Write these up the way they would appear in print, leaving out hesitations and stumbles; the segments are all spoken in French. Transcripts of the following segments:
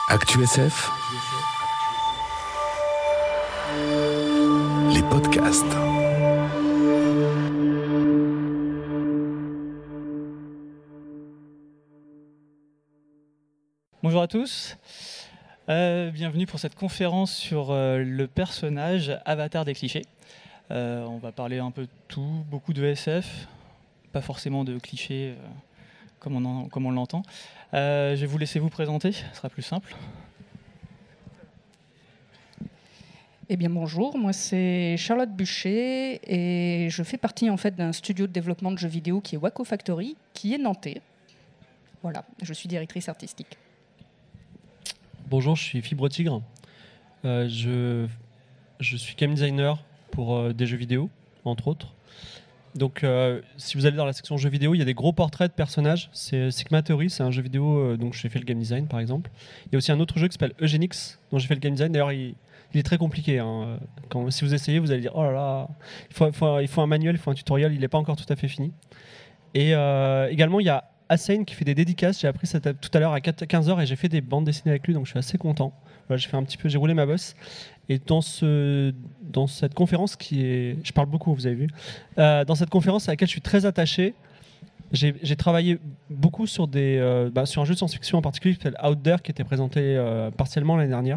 ActuSF, les podcasts. Bonjour à tous, bienvenue pour cette conférence sur le personnage Avatar des clichés. On va parler un peu de tout, beaucoup de SF, pas forcément de clichés comme on l'entend. Je vais vous laisser vous présenter, ce sera plus simple. Eh bien bonjour, moi c'est Charlotte Buchet et je fais partie en fait d'un studio de développement de jeux vidéo qui est Waco Factory, qui est nantais. Voilà, je suis directrice artistique. Bonjour, je suis Fibre Tigre. Je suis game designer pour des jeux vidéo, entre autres. Donc, si vous allez dans la section jeux vidéo, il y a des gros portraits de personnages. C'est Sigma Theory, c'est un jeu vidéo dont j'ai fait le game design, par exemple. Il y a aussi un autre jeu qui s'appelle Eugenics, dont j'ai fait le game design. D'ailleurs, il est très compliqué. Hein. Si vous essayez, vous allez dire « Oh là là, il faut un manuel, il faut un tutoriel, il n'est pas encore tout à fait fini. » Et également, il y a Hacène qui fait des dédicaces. J'ai appris ça tout à l'heure à 15h et j'ai fait des bandes dessinées avec lui, donc je suis assez content. Voilà, j'ai roulé ma bosse. Et dans cette conférence je parle beaucoup, vous avez vu, dans cette conférence à laquelle je suis très attaché, j'ai travaillé beaucoup sur sur un jeu de science-fiction en particulier qui s'appelle Out There, qui était présenté partiellement l'année dernière,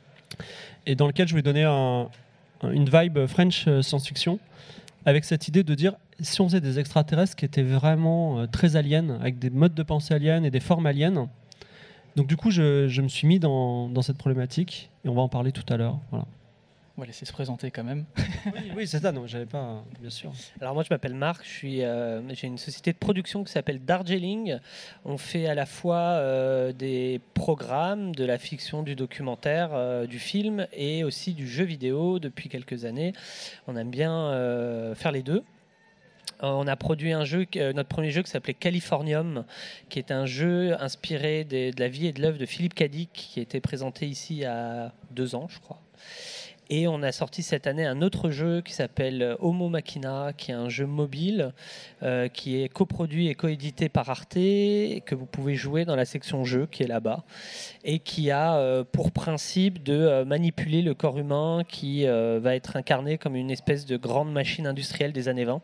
et dans lequel je voulais donner une vibe French science-fiction, avec cette idée de dire, si on faisait des extraterrestres qui étaient vraiment très aliens, avec des modes de pensée aliens et des formes aliens. Donc du coup, je me suis mis dans cette problématique, et on va en parler tout à l'heure. Voilà. On va laisser se présenter quand même. Oui, c'est ça, non, j'avais pas, bien sûr. Alors moi je m'appelle Marc, j'ai une société de production qui s'appelle Darjeeling. On fait à la fois des programmes, de la fiction, du documentaire, du film et aussi du jeu vidéo depuis quelques années. On aime bien faire les deux. On a produit un jeu, notre premier jeu qui s'appelait Californium, qui est un jeu inspiré de la vie et de l'œuvre de Philippe Cadic, qui a été présenté ici il y a 2 ans, je crois. Et on a sorti cette année un autre jeu qui s'appelle Homo Machina, qui est un jeu mobile qui est coproduit et coédité par Arte, et que vous pouvez jouer dans la section jeux qui est là-bas, et qui a pour principe de manipuler le corps humain qui va être incarné comme une espèce de grande machine industrielle des années 20.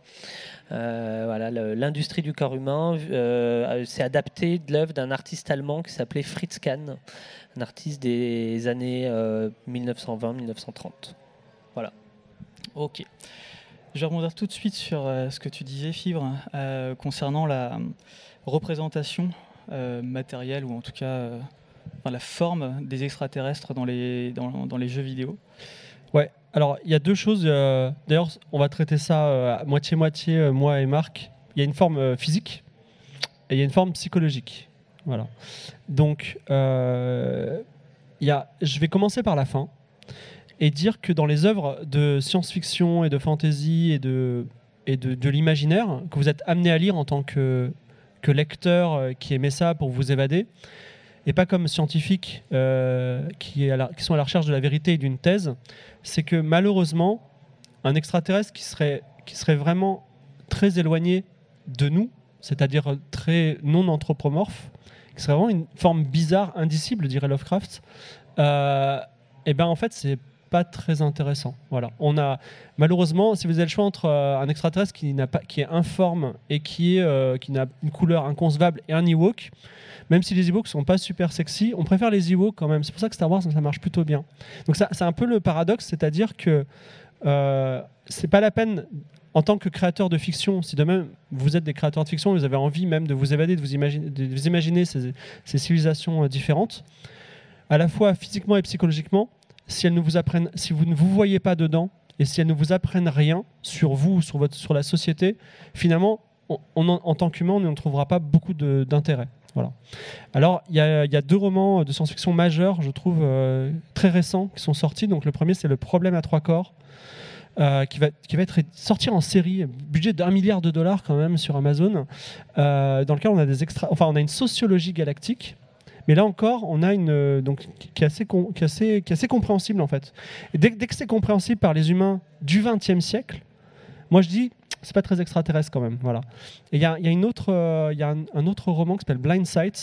Voilà, l'industrie du corps humain s'est adaptée de l'œuvre d'un artiste allemand qui s'appelait Fritz Kahn, un artiste des années 1920-1930. Voilà. Ok. Je vais rebondir tout de suite sur ce que tu disais, Fibre, concernant la représentation matérielle, ou en tout cas la forme des extraterrestres dans les jeux vidéo. Ouais, alors il y a 2 choses. D'ailleurs, on va traiter ça à moitié-moitié, moi et Marc. Il y a une forme physique et il y a une forme psychologique. Voilà. Donc, je vais commencer par la fin et dire que dans les œuvres de science-fiction et de fantasy et de l'imaginaire que vous êtes amené à lire en tant que lecteur qui aimait ça pour vous évader, et pas comme scientifiques qui sont à la recherche de la vérité et d'une thèse, c'est que malheureusement, un extraterrestre qui serait vraiment très éloigné de nous, c'est-à-dire très non anthropomorphe, qui serait vraiment une forme bizarre, indicible, dirait Lovecraft, et ben en fait, c'est pas très intéressant. Voilà. Malheureusement, si vous avez le choix entre un extraterrestre qui est informe et qui n'a une couleur inconcevable et un Ewok, même si les Ewoks sont pas super sexy, on préfère les Ewoks quand même. C'est pour ça que Star Wars, ça marche plutôt bien. Donc c'est un peu le paradoxe, c'est-à-dire que c'est pas la peine, en tant que créateur de fiction, si demain vous êtes des créateurs de fiction et vous avez envie même de vous évader, de vous imaginer ces civilisations différentes, à la fois physiquement et psychologiquement, si vous ne vous voyez pas dedans et si elles ne vous apprennent rien sur vous, sur la société, finalement, en tant qu'humain, on ne trouvera pas beaucoup d'intérêt. Voilà. Alors, il y a 2 romans de science-fiction majeurs, je trouve, très récents, qui sont sortis. Donc, le premier, c'est Le Problème à 3 corps, qui va sortir en série, budget d'$1 milliard quand même sur Amazon, dans lequel on a on a une sociologie galactique. Mais là encore, on a qui est assez compréhensible en fait. Et dès que c'est compréhensible par les humains du XXe siècle, moi je dis, c'est pas très extraterrestre quand même. Voilà. Et il y a un autre roman qui s'appelle Blind Sight,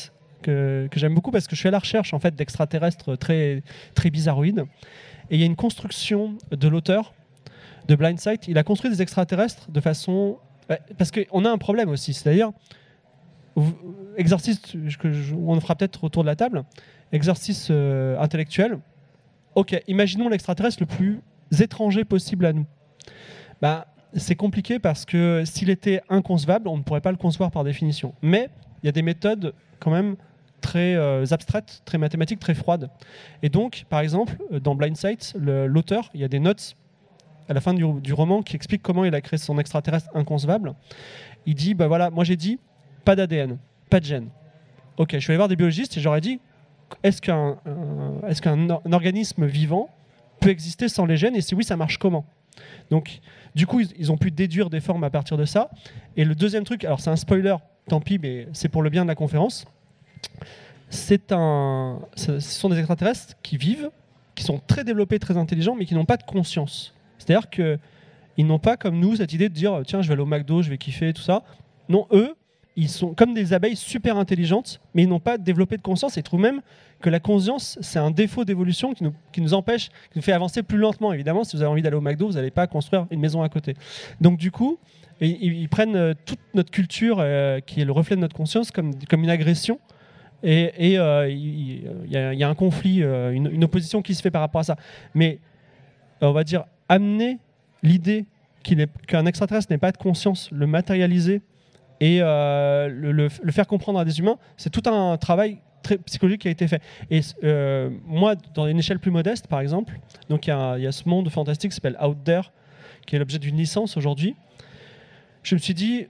que j'aime beaucoup parce que je suis à la recherche en fait d'extraterrestres très, très bizarroïdes. Et il y a une construction de l'auteur de Blindsight. Il a construit des extraterrestres de façon... Parce qu'on a un problème aussi, c'est-à-dire, exercice, on fera peut-être autour de la table, exercice intellectuel. Ok, imaginons l'extraterrestre le plus étranger possible à nous. Bah, c'est compliqué parce que s'il était inconcevable, on ne pourrait pas le concevoir par définition. Mais il y a des méthodes quand même très abstraites, très mathématiques, très froides. Et donc, par exemple, dans Blindsight, l'auteur, il y a des notes à la fin du roman qui explique comment il a créé son extraterrestre inconcevable. Il dit, bah voilà, moi j'ai dit, pas d'ADN, pas de gènes. Ok, je suis allé voir des biologistes et j'aurais dit, est-ce qu'un organisme vivant peut exister sans les gènes, et si oui, ça marche comment? Donc, du coup, ils ont pu déduire des formes à partir de ça. Et le deuxième truc, alors c'est un spoiler, tant pis, mais c'est pour le bien de la conférence. Ce sont des extraterrestres qui vivent, qui sont très développés, très intelligents, mais qui n'ont pas de conscience. C'est-à-dire qu'ils n'ont pas, comme nous, cette idée de dire tiens, je vais aller au McDo, je vais kiffer, tout ça. Non, eux, ils sont comme des abeilles super intelligentes, mais ils n'ont pas développé de conscience. Et ils trouvent même que la conscience, c'est un défaut d'évolution qui nous empêche, qui nous fait avancer plus lentement. Évidemment, si vous avez envie d'aller au McDo, vous n'allez pas construire une maison à côté. Donc du coup, ils prennent toute notre culture, qui est le reflet de notre conscience, comme une agression. Et il y a un conflit, une opposition qui se fait par rapport à ça. Mais on va dire amener l'idée qu'un extraterrestre n'ait pas de conscience, le matérialiser et le faire comprendre à des humains, c'est tout un travail très psychologique qui a été fait. Et moi, dans une échelle plus modeste, par exemple, donc il y a ce monde fantastique qui s'appelle Out There, qui est l'objet d'une licence aujourd'hui. Je me suis dit,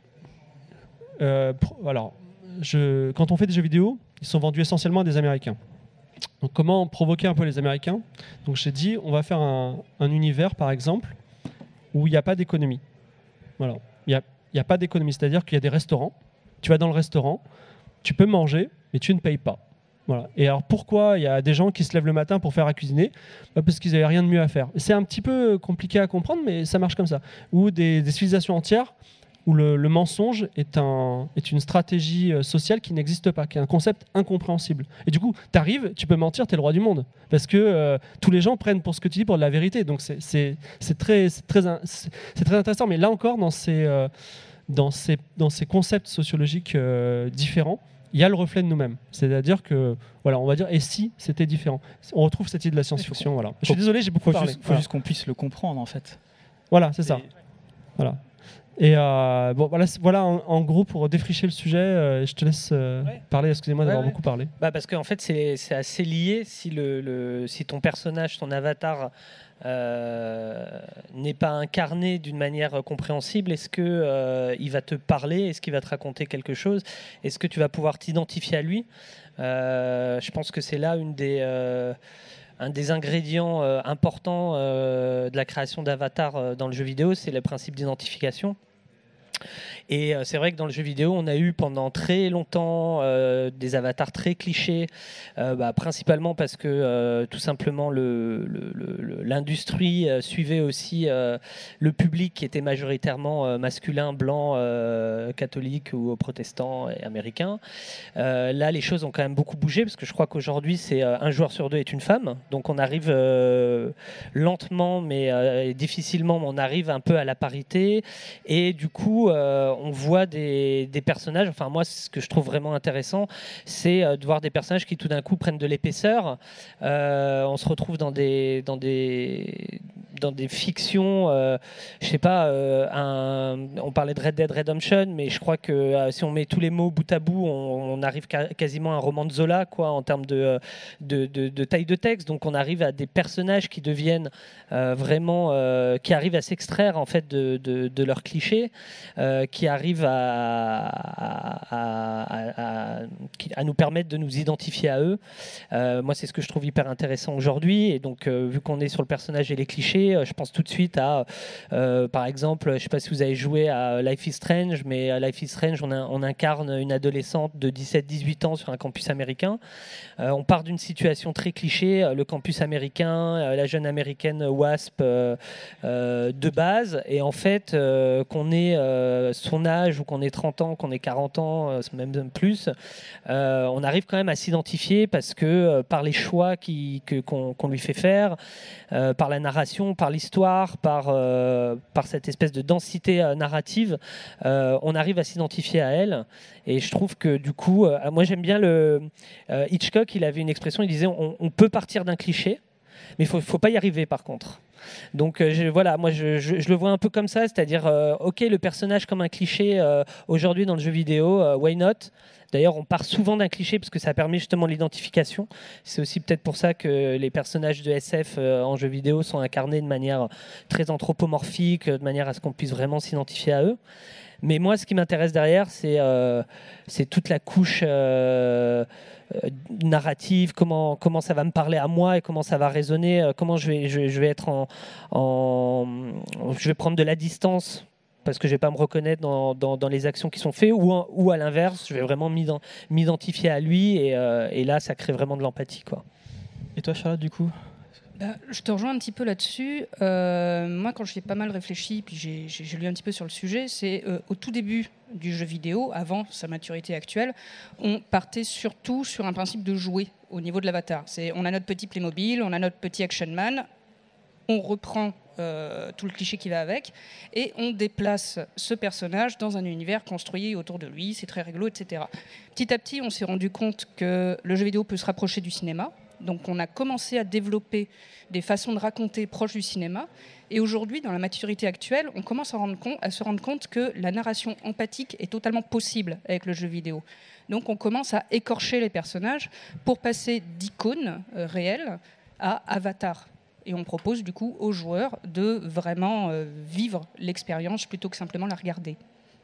quand on fait des jeux vidéo, ils sont vendus essentiellement à des Américains. Donc comment provoquer un peu les Américains? Donc j'ai dit, on va faire un univers, par exemple, où il n'y a pas d'économie. Voilà. Il n'y a pas d'économie, c'est-à-dire qu'il y a des restaurants. Tu vas dans le restaurant, tu peux manger, mais tu ne payes pas. Voilà. Et alors pourquoi il y a des gens qui se lèvent le matin pour faire à cuisiner? Parce qu'ils n'avaient rien de mieux à faire. C'est un petit peu compliqué à comprendre, mais ça marche comme ça. Ou des civilisations entières où le mensonge est une stratégie sociale qui n'existe pas, qui est un concept incompréhensible. Et du coup, tu arrives, tu peux mentir, tu es le roi du monde. Parce que tous les gens prennent pour ce que tu dis pour de la vérité. Donc c'est très intéressant. Mais là encore, dans ces concepts sociologiques différents, il y a le reflet de nous-mêmes. C'est-à-dire que, voilà, on va dire, et si c'était différent? On retrouve cette idée de la science-fiction. Voilà. Je suis désolé, j'ai beaucoup parlé. Il faut juste qu'on puisse le comprendre, en fait. Voilà, c'est ça. Voilà. Et bon, voilà en gros pour défricher le sujet. Je te laisse parler. Excusez-moi d'avoir beaucoup parlé. Parce qu'en fait, c'est assez lié. Si ton personnage, ton avatar n'est pas incarné d'une manière compréhensible, est-ce que il va te parler? Est-ce qu'il va te raconter quelque chose? Est-ce que tu vas pouvoir t'identifier à lui? Je pense que c'est là un des ingrédients importants de la création d'avatar dans le jeu vidéo, c'est le principe d'identification. Et c'est vrai que dans le jeu vidéo, on a eu pendant très longtemps des avatars très clichés, principalement parce que tout simplement l'industrie suivait aussi le public qui était majoritairement masculin, blanc, catholique ou protestant et américain. Là, les choses ont quand même beaucoup bougé parce que je crois qu'aujourd'hui, c'est un joueur sur deux est une femme. Donc on arrive lentement, mais difficilement, mais on arrive un peu à la parité. Et du coup, on voit des personnages, enfin moi ce que je trouve vraiment intéressant, c'est de voir des personnages qui tout d'un coup prennent de l'épaisseur. On se retrouve dans des fictions, je sais pas, on parlait de Red Dead Redemption, mais je crois que si on met tous les mots bout à bout, on arrive quasiment à un roman de Zola, quoi, en termes de taille de texte. Donc on arrive à des personnages qui deviennent vraiment, qui arrivent à s'extraire en fait de leurs clichés, qui arrivent à nous permettre de nous identifier à eux. Moi, c'est ce que je trouve hyper intéressant aujourd'hui. Et donc, vu qu'on est sur le personnage et les clichés, clichés. Je pense tout de suite à, par exemple, je ne sais pas si vous avez joué à Life is Strange, mais à Life is Strange, on incarne une adolescente de 17-18 ans sur un campus américain. On part d'une situation très cliché, le campus américain, la jeune américaine WASP de base, et en fait, qu'on ait son âge ou qu'on ait 30 ans, qu'on ait 40 ans, même plus, on arrive quand même à s'identifier parce que par les choix qu'on lui fait faire, par la narration, par l'histoire, par cette espèce de densité narrative, on arrive à s'identifier à elle. Et je trouve que du coup, moi j'aime bien Hitchcock, il avait une expression, il disait on peut partir d'un cliché, mais il ne faut pas y arriver par contre. Donc voilà, moi je le vois un peu comme ça, c'est-à-dire ok, le personnage comme un cliché aujourd'hui dans le jeu vidéo, why not? D'ailleurs, on part souvent d'un cliché parce que ça permet justement l'identification. C'est aussi peut-être pour ça que les personnages de SF en jeu vidéo sont incarnés de manière très anthropomorphique, de manière à ce qu'on puisse vraiment s'identifier à eux. Mais moi, ce qui m'intéresse derrière, c'est toute la couche narrative, comment ça va me parler à moi et comment ça va résonner, comment je vais être je vais prendre de la distance parce que je ne vais pas me reconnaître dans les actions qui sont faites, ou à l'inverse, je vais vraiment m'identifier à lui, et là, ça crée vraiment de l'empathie, quoi. Et toi, Charlotte, du coup? Je te rejoins un petit peu là-dessus. Moi, quand j'y ai pas mal réfléchi, puis j'ai lu un petit peu sur le sujet, c'est au tout début du jeu vidéo, avant sa maturité actuelle, on partait surtout sur un principe de jouer au niveau de l'avatar. On a notre petit Playmobil, on a notre petit Action Man, on reprend tout le cliché qui va avec, et on déplace ce personnage dans un univers construit autour de lui, c'est très rigolo, etc. Petit à petit, on s'est rendu compte que le jeu vidéo peut se rapprocher du cinéma, donc on a commencé à développer des façons de raconter proches du cinéma, et aujourd'hui, dans la maturité actuelle, on commence à se rendre compte que la narration empathique est totalement possible avec le jeu vidéo. Donc on commence à écorcher les personnages pour passer d'icônes réelles à avatars. Et on propose du coup aux joueurs de vraiment vivre l'expérience plutôt que simplement la regarder.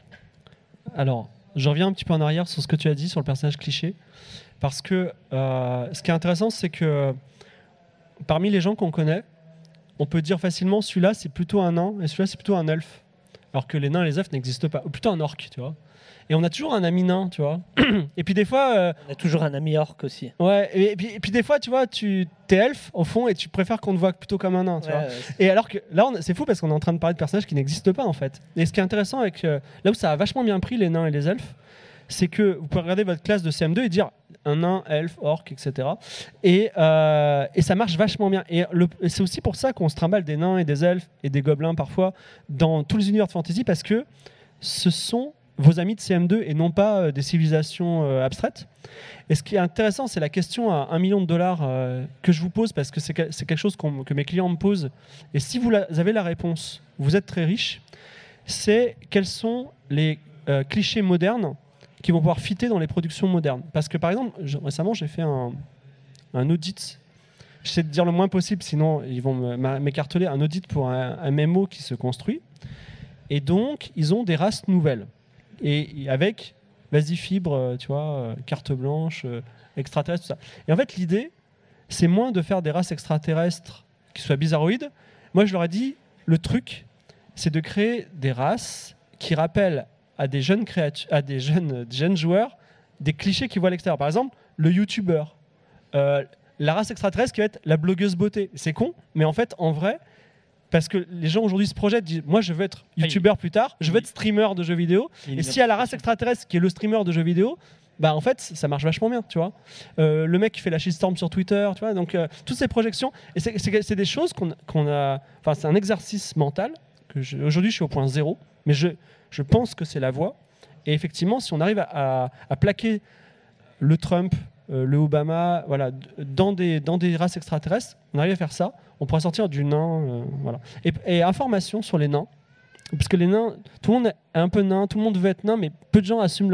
Alors, je reviens un petit peu en arrière sur ce que tu as dit sur le personnage cliché. Parce que ce qui est intéressant, c'est que parmi les gens qu'on connaît, on peut dire facilement celui-là c'est plutôt un nain et celui-là c'est plutôt un elfe. Alors que les nains et les elfes n'existent pas. Ou plutôt un orc, tu vois. Et on a toujours un ami nain, tu vois. Et puis des fois... on a toujours un ami orc aussi. Ouais, et puis des fois, tu vois, t'es elfe au fond et tu préfères qu'on te voit plutôt comme un nain, tu vois. Et alors que là, c'est fou parce qu'on est en train de parler de personnages qui n'existent pas en fait. Et ce qui est intéressant avec là où ça a vachement bien pris les nains et les elfes, c'est que vous pouvez regarder votre classe de CM2 et dire un nain, elfe, orc, etc. Et ça marche vachement bien. Et c'est aussi pour ça qu'on se trimballe des nains et des elfes et des gobelins parfois dans tous les univers de fantasy, parce que ce sont vos amis de CM2 et non pas des civilisations abstraites. Et ce qui est intéressant, c'est la question à $1 million que je vous pose, parce que c'est quelque chose que mes clients me posent. Et si vous avez la réponse, vous êtes très riche. C'est quels sont les clichés modernes qui vont pouvoir fitter dans les productions modernes. Parce que par exemple, récemment, j'ai fait un audit. J'essaie de dire le moins possible, sinon ils vont m'écarteler. Un audit pour un MMO qui se construit. Et donc, ils ont des races nouvelles. Et avec, vas-y, fibre, tu vois, carte blanche, extraterrestre, tout ça. Et en fait, l'idée, c'est moins de faire des races extraterrestres qui soient bizarroïdes. Moi, je leur ai dit, le truc, c'est de créer des races qui rappellent à des jeunes joueurs des clichés qu'ils voient à l'extérieur. Par exemple, le youtubeur, la race extraterrestre qui va être la blogueuse beauté. C'est con, mais en fait, en vrai, parce que les gens aujourd'hui se projettent, disent moi je veux être youtubeur plus tard, je veux être streamer de jeux vidéo. Et s'il y a la race extraterrestre qui est le streamer de jeux vidéo, bah en fait ça marche vachement bien, tu vois. Le mec qui fait la shitstorm sur Twitter, tu vois. Donc toutes ces projections, et c'est des choses qu'on a. Enfin, c'est un exercice mental que aujourd'hui je suis au point zéro, mais je pense que c'est la voie. Et effectivement, si on arrive à plaquer le Trump, le Obama, voilà, dans des races extraterrestres, on arrive à faire ça. On pourra sortir du nain, voilà. Et information sur les nains, parce que les nains, tout le monde est un peu nain, tout le monde veut être nain, mais peu de gens assument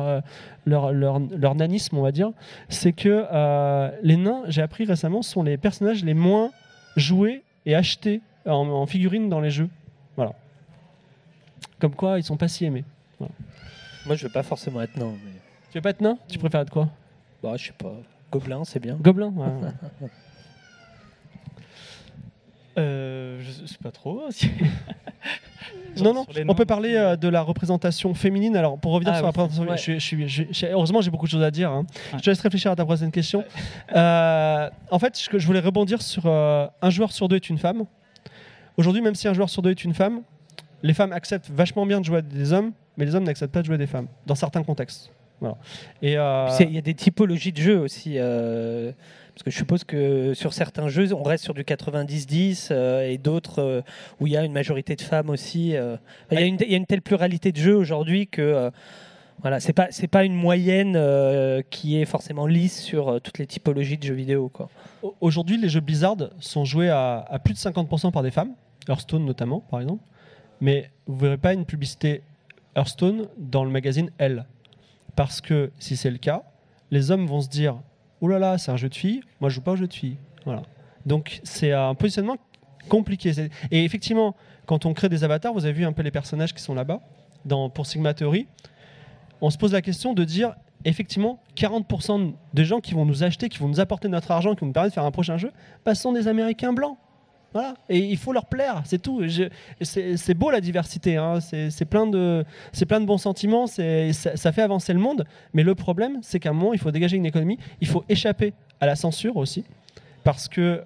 leur nanisme, on va dire. C'est que les nains, j'ai appris récemment, sont les personnages les moins joués et achetés en figurines dans les jeux. Voilà. Comme quoi, ils sont pas si aimés. Voilà. Moi, je veux pas forcément être nain. Mais... Tu veux pas être nain ? Tu préfères être quoi ? Bah, je sais pas. Gobelin, c'est bien. Gobelin, ouais. Je sais pas trop. Non, on peut parler de la représentation féminine. Alors, pour revenir sur la représentation, heureusement, j'ai beaucoup de choses à dire. Hein. Ouais. Je te laisse réfléchir à ta prochaine question. En fait, je voulais rebondir sur un joueur sur deux est une femme. Aujourd'hui, même si un joueur sur deux est une femme, les femmes acceptent vachement bien de jouer des hommes, mais les hommes n'acceptent pas de jouer des femmes, dans certains contextes. Voilà. Et il y a des typologies de jeux aussi. Parce que je suppose que sur certains jeux, on reste sur du 90-10 et d'autres où il y a une majorité de femmes aussi. Il y a une telle pluralité de jeux aujourd'hui que voilà, c'est pas une moyenne qui est forcément lisse sur toutes les typologies de jeux vidéo, quoi. Aujourd'hui, les jeux Blizzard sont joués à plus de 50% par des femmes, Hearthstone notamment, par exemple. Mais vous ne verrez pas une publicité Hearthstone dans le magazine Elle. Parce que si c'est le cas, les hommes vont se dire « Oh là là, c'est un jeu de filles, moi je joue pas au jeu de filles. » Voilà. Donc c'est un positionnement compliqué. Et effectivement, quand on crée des avatars, vous avez vu un peu les personnages qui sont là-bas, pour Sigma Theory, on se pose la question de dire, effectivement, 40% des gens qui vont nous acheter, qui vont nous apporter notre argent, qui vont nous permettre de faire un prochain jeu, ce sont des Américains blancs. Voilà. Et il faut leur plaire, c'est tout. C'est beau la diversité, hein. C'est plein de bons sentiments, ça fait avancer le monde. Mais le problème, c'est qu'à un moment, il faut dégager une économie, il faut échapper à la censure aussi. Parce que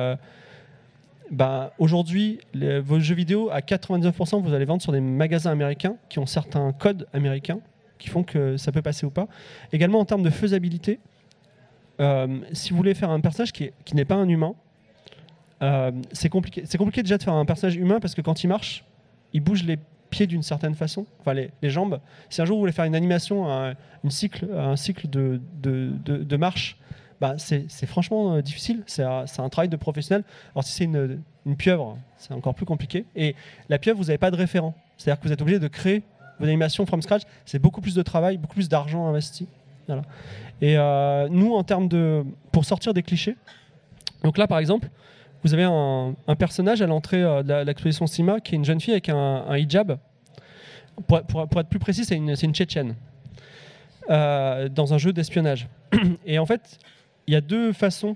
aujourd'hui, vos jeux vidéo, à 99%, vous allez vendre sur des magasins américains qui ont certains codes américains qui font que ça peut passer ou pas. Également, en termes de faisabilité, si vous voulez faire un personnage qui n'est pas un humain, c'est compliqué. C'est compliqué déjà de faire un personnage humain parce que quand il marche, il bouge les pieds d'une certaine façon, enfin les jambes. Si un jour vous voulez faire une animation, un cycle de marche, c'est franchement difficile. C'est un travail de professionnel. Alors si c'est une pieuvre, c'est encore plus compliqué. Et la pieuvre, vous n'avez pas de référent. C'est-à-dire que vous êtes obligé de créer vos animations from scratch. C'est beaucoup plus de travail, beaucoup plus d'argent investi. Voilà. Et nous, en termes pour sortir des clichés, donc là par exemple, vous avez un personnage à l'entrée de l'exposition Sima qui est une jeune fille avec un hijab. Pour être plus précis, c'est une Tchétchène dans un jeu d'espionnage. Et en fait, il y a deux façons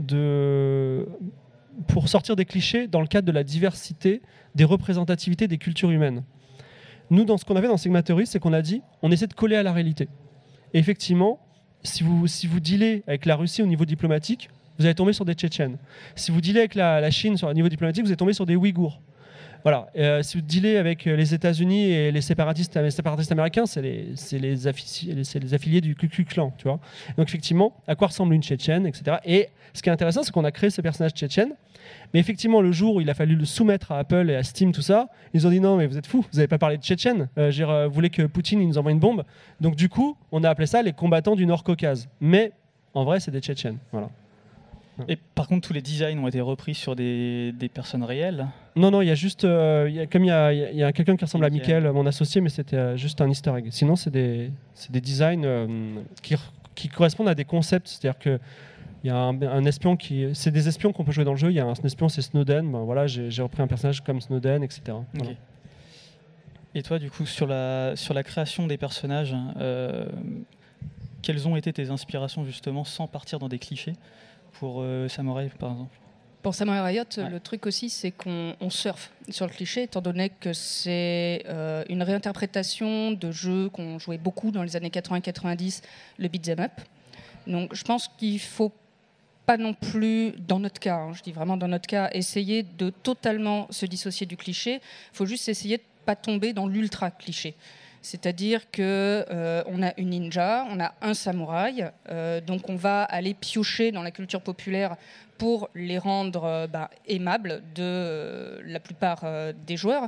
pour sortir des clichés dans le cadre de la diversité, des représentativités des cultures humaines. Nous, dans ce qu'on avait dans Sigma Theory, c'est qu'on a dit on essaie de coller à la réalité. Et effectivement, si vous dealez avec la Russie au niveau diplomatique, vous allez tomber sur des Tchétchènes. Si vous dealez avec la Chine sur un niveau diplomatique, vous allez tomber sur des Ouïghours. Voilà. Si vous dealez avec les États-Unis et les séparatistes américains, c'est les affiliés du Ku Klux Klan, tu vois. Donc effectivement, à quoi ressemble une Tchétchène, etc. Et ce qui est intéressant, c'est qu'on a créé ce personnage tchétchène. Mais effectivement, le jour où il a fallu le soumettre à Apple et à Steam, tout ça, ils ont dit non, mais vous êtes fous, vous n'avez pas parlé de Tchétchène. Vous voulez que Poutine il nous envoie une bombe. Donc du coup, on a appelé ça les combattants du Nord-Caucase. Mais en vrai, c'est des Tchétchènes. Voilà. Et par contre, tous les designs ont été repris sur des personnes réelles. Non, il y a juste, comme il y a quelqu'un qui ressemble à Mickaël, mon associé, mais c'était juste un Easter egg. Sinon, c'est des designs qui correspondent à des concepts. C'est-à-dire que il y a un espion c'est des espions qu'on peut jouer dans le jeu. Il y a un espion, c'est Snowden. Voilà, j'ai repris un personnage comme Snowden, etc. Voilà. Okay. Et toi, du coup, sur la création des personnages, quelles ont été tes inspirations justement, sans partir dans des clichés? Pour Samurai, par exemple. Pour Samurai Riot, le truc aussi, c'est qu'on surfe sur le cliché, étant donné que c'est une réinterprétation de jeux qu'on jouait beaucoup dans les années 80-90, le beat'em up. Donc je pense qu'il ne faut pas non plus, dans notre cas, je dis vraiment dans notre cas, essayer de totalement se dissocier du cliché. Il faut juste essayer de ne pas tomber dans l'ultra cliché. C'est-à-dire qu'on a une ninja, on a un samouraï, donc on va aller piocher dans la culture populaire pour les rendre aimables de la plupart des joueurs.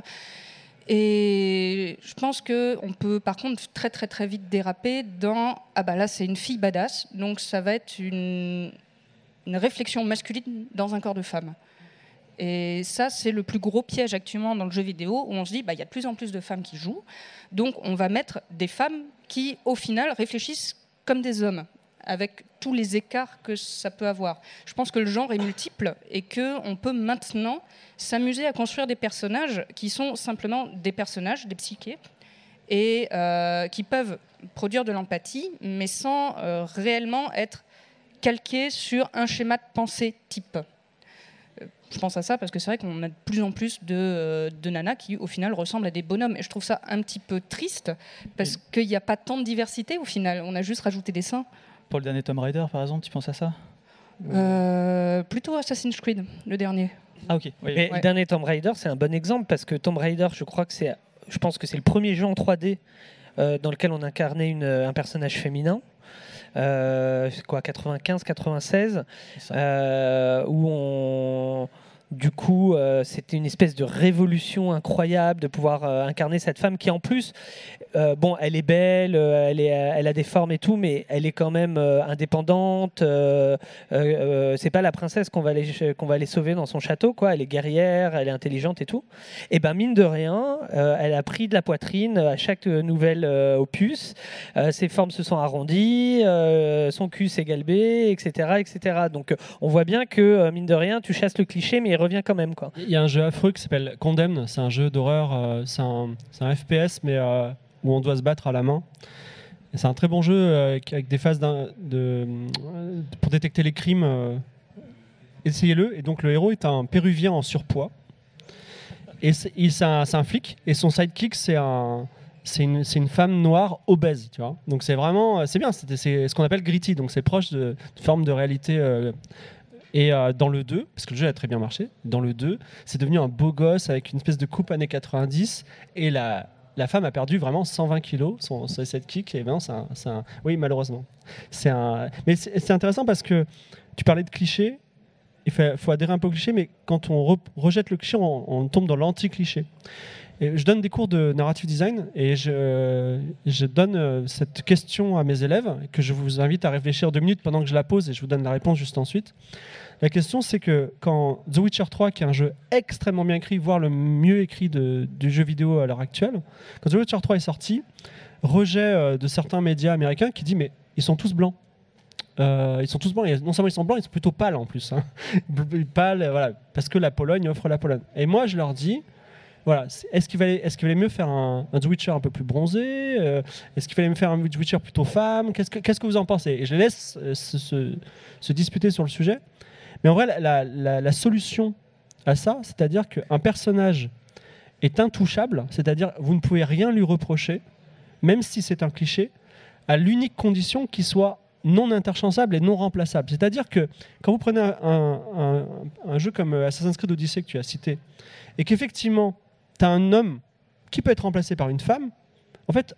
Et je pense qu'on peut par contre très très très vite déraper dans « ah bah là c'est une fille badass », donc ça va être une réflexion masculine dans un corps de femme. Et ça, c'est le plus gros piège actuellement dans le jeu vidéo, où on se dit il y a de plus en plus de femmes qui jouent, donc on va mettre des femmes qui, au final, réfléchissent comme des hommes, avec tous les écarts que ça peut avoir. Je pense que le genre est multiple et qu'on peut maintenant s'amuser à construire des personnages qui sont simplement des personnages, des psychés, et qui peuvent produire de l'empathie, mais sans réellement être calqués sur un schéma de pensée type. Je pense à ça parce que c'est vrai qu'on a de plus en plus de nanas qui, au final, ressemblent à des bonhommes. Et je trouve ça un petit peu triste parce qu'il n'y a pas tant de diversité, au final. On a juste rajouté des seins. Pour le dernier Tomb Raider, par exemple, tu penses à ça? Plutôt Assassin's Creed, le dernier. Ah ok. Oui. Mais le dernier Tomb Raider, c'est un bon exemple parce que Tomb Raider, je pense que c'est le premier jeu en 3D dans lequel on incarnait un personnage féminin. C'est quoi, 95, 96, où du coup, c'était une espèce de révolution incroyable de pouvoir incarner cette femme qui, en plus, elle est belle, elle a des formes et tout, mais elle est quand même indépendante. C'est pas la princesse qu'on va aller sauver dans son château, quoi. Elle est guerrière, elle est intelligente et tout. Et ben mine de rien, elle a pris de la poitrine à chaque nouvel opus. Ses formes se sont arrondies, son cul s'est galbé, etc., etc. Donc on voit bien que mine de rien, tu chasses le cliché, mais il revient quand même, quoi. Il y a un jeu affreux qui s'appelle Condemn, c'est un jeu d'horreur, c'est un FPS, mais où on doit se battre à la main. Et c'est un très bon jeu avec des phases pour détecter les crimes. Essayez-le. Et donc le héros est un Péruvien en surpoids. Et c'est un flic. Et son sidekick, c'est une femme noire obèse. Tu vois. Donc c'est vraiment, c'est bien. C'est ce qu'on appelle gritty. Donc c'est proche de forme de réalité. Et dans le 2, parce que le jeu a très bien marché, dans le 2, c'est devenu un beau gosse avec une espèce de coupe années 90. Et la femme a perdu vraiment 120 kilos, son sidekick. Et maintenant, oui, malheureusement. Mais c'est intéressant parce que tu parlais de clichés. Il faut adhérer un peu au cliché, mais quand on rejette le cliché, on tombe dans l'anti-cliché. Et je donne des cours de narrative design et je donne cette question à mes élèves que je vous invite à réfléchir 2 minutes pendant que je la pose et je vous donne la réponse juste ensuite. La question, c'est que quand The Witcher 3, qui est un jeu extrêmement bien écrit, voire le mieux écrit du jeu vidéo à l'heure actuelle, quand The Witcher 3 est sorti, rejet de certains médias américains qui dit mais ils sont tous blancs. Ils sont tous blancs, et non seulement ils sont blancs, ils sont plutôt pâles en plus. Hein. Pâles, voilà, parce que la Pologne offre la Pologne. Et moi, je leur dis, voilà, est-ce qu'il valait mieux faire un The Witcher un peu plus bronzé Est-ce qu'il fallait me faire un The Witcher plutôt femme Qu'est-ce que vous en pensez? Et je les laisse se disputer sur le sujet. Mais en vrai, la solution à ça, c'est-à-dire qu'un personnage est intouchable, c'est-à-dire vous ne pouvez rien lui reprocher, même si c'est un cliché, à l'unique condition qu'il soit non interchangeable et non remplaçable. C'est-à-dire que quand vous prenez un jeu comme Assassin's Creed Odyssey que tu as cité, et qu'effectivement, tu as un homme qui peut être remplacé par une femme, en fait,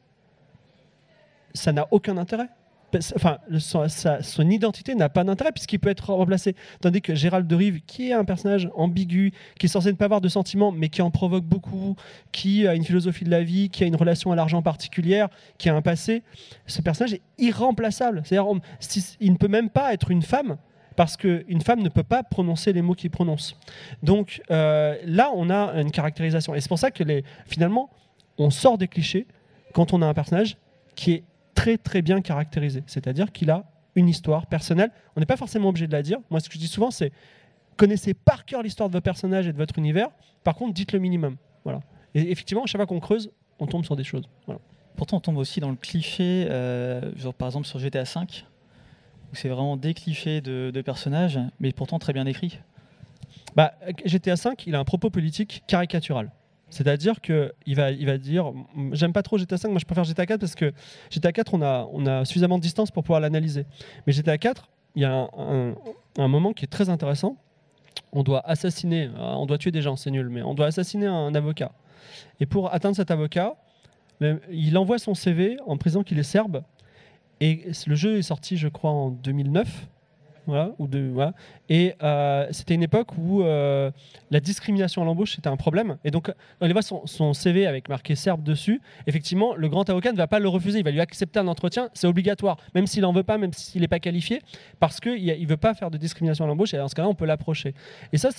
ça n'a aucun intérêt. Enfin, son identité n'a pas d'intérêt puisqu'il peut être remplacé. Tandis que Gérald de Rive, qui est un personnage ambigu, qui est censé ne pas avoir de sentiments, mais qui en provoque beaucoup, qui a une philosophie de la vie, qui a une relation à l'argent particulière, qui a un passé, ce personnage est irremplaçable. C'est-à-dire, il ne peut même pas être une femme parce qu'une femme ne peut pas prononcer les mots qu'il prononce. Donc là, on a une caractérisation. Et c'est pour ça que finalement, on sort des clichés quand on a un personnage qui est très très bien caractérisé, c'est-à-dire qu'il a une histoire personnelle. On n'est pas forcément obligé de la dire. Moi, ce que je dis souvent, c'est connaissez par cœur l'histoire de votre personnage et de votre univers. Par contre, dites le minimum. Voilà. Et effectivement, à chaque fois qu'on creuse, on tombe sur des choses. Voilà. Pourtant, on tombe aussi dans le cliché, genre par exemple sur GTA V, où c'est vraiment des clichés de personnages, mais pourtant très bien écrits. Bah, GTA V, il a un propos politique caricatural. C'est-à-dire qu'il va dire, j'aime pas trop GTA 5, moi je préfère GTA 4 parce que GTA 4 on a suffisamment de distance pour pouvoir l'analyser. Mais GTA 4, il y a un moment qui est très intéressant. On doit tuer des gens, c'est nul, mais on doit assassiner un avocat. Et pour atteindre cet avocat, il envoie son CV en précisant qu'il est serbe. Et le jeu est sorti, je crois, en 2009. Voilà, voilà. Et c'était une époque où la discrimination à l'embauche c'était un problème. Et donc, on voit son CV avec marqué serbe dessus. Effectivement, le grand avocat ne va pas le refuser. Il va lui accepter un entretien. C'est obligatoire, même s'il n'en veut pas, même s'il n'est pas qualifié, parce qu'il ne veut pas faire de discrimination à l'embauche. Et dans ce cas-là, on peut l'approcher. Et ça,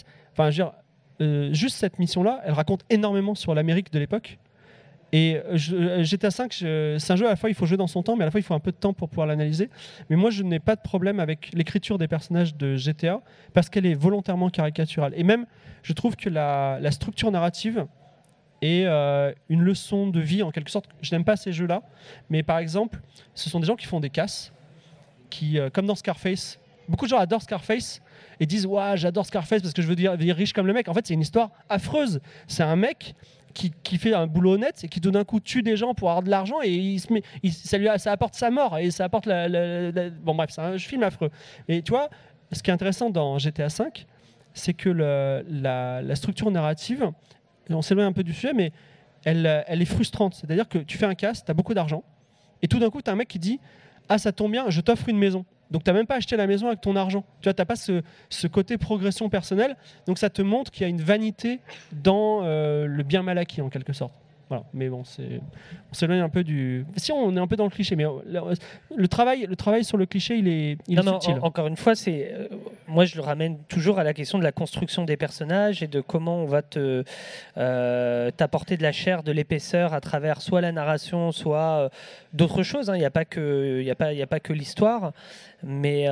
juste cette mission-là, elle raconte énormément sur l'Amérique de l'époque. Et GTA V, c'est un jeu à la fois il faut jouer dans son temps, mais à la fois il faut un peu de temps pour pouvoir l'analyser. Mais moi je n'ai pas de problème avec l'écriture des personnages de GTA parce qu'elle est volontairement caricaturale. Et même je trouve que la structure narrative est une leçon de vie en quelque sorte. Je n'aime pas ces jeux-là, mais par exemple, ce sont des gens qui font des casses, qui, comme dans Scarface, beaucoup de gens adorent Scarface et disent ouais, j'adore Scarface parce que je veux dire riche comme le mec. En fait, c'est une histoire affreuse. C'est un mec qui fait un boulot honnête et qui tout d'un coup tue des gens pour avoir de l'argent et ça apporte sa mort et ça apporte bon bref, c'est un film affreux. Et tu vois, ce qui est intéressant dans GTA V, c'est que la structure narrative, on s'éloigne un peu du sujet, mais elle est frustrante. C'est-à-dire que tu fais un cast, tu as beaucoup d'argent et tout d'un coup, tu as un mec qui dit ah, ça tombe bien, je t'offre une maison. Donc, tu n'as même pas acheté la maison avec ton argent. Tu vois, tu n'as pas ce côté progression personnelle. Donc, ça te montre qu'il y a une vanité dans le bien mal acquis, en quelque sorte. Voilà. Mais bon, on s'éloigne un peu du... Si, on est un peu dans le cliché, mais le travail sur le cliché, il est subtil. Encore une fois, moi, je le ramène toujours à la question de la construction des personnages et de comment on va t'apporter de la chair, de l'épaisseur à travers soit la narration, soit d'autres choses. Il n'y a pas que l'histoire. Mais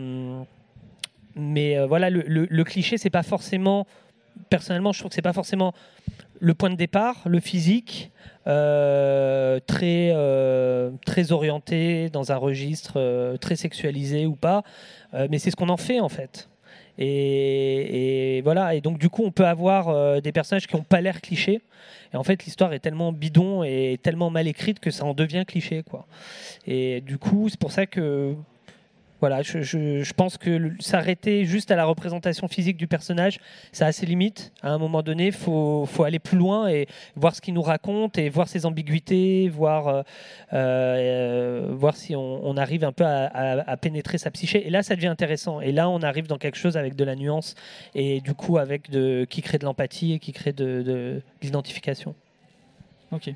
voilà, le cliché, c'est pas forcément... Personnellement, je trouve que c'est pas forcément le point de départ, le physique, très orienté dans un registre très sexualisé ou pas, mais c'est ce qu'on en fait en fait. Et voilà, et donc du coup on peut avoir des personnages qui n'ont pas l'air clichés, et en fait l'histoire est tellement bidon et tellement mal écrite que ça en devient cliché, quoi. Et du coup c'est pour ça que voilà, je pense que s'arrêter juste à la représentation physique du personnage, ça a ses limites. À un moment donné, il faut aller plus loin et voir ce qu'il nous raconte et voir ses ambiguïtés, voir si on arrive un peu à pénétrer sa psyché. Et là, ça devient intéressant. Et là, on arrive dans quelque chose avec de la nuance et du coup, qui crée de l'empathie et qui crée de l'identification. Ok.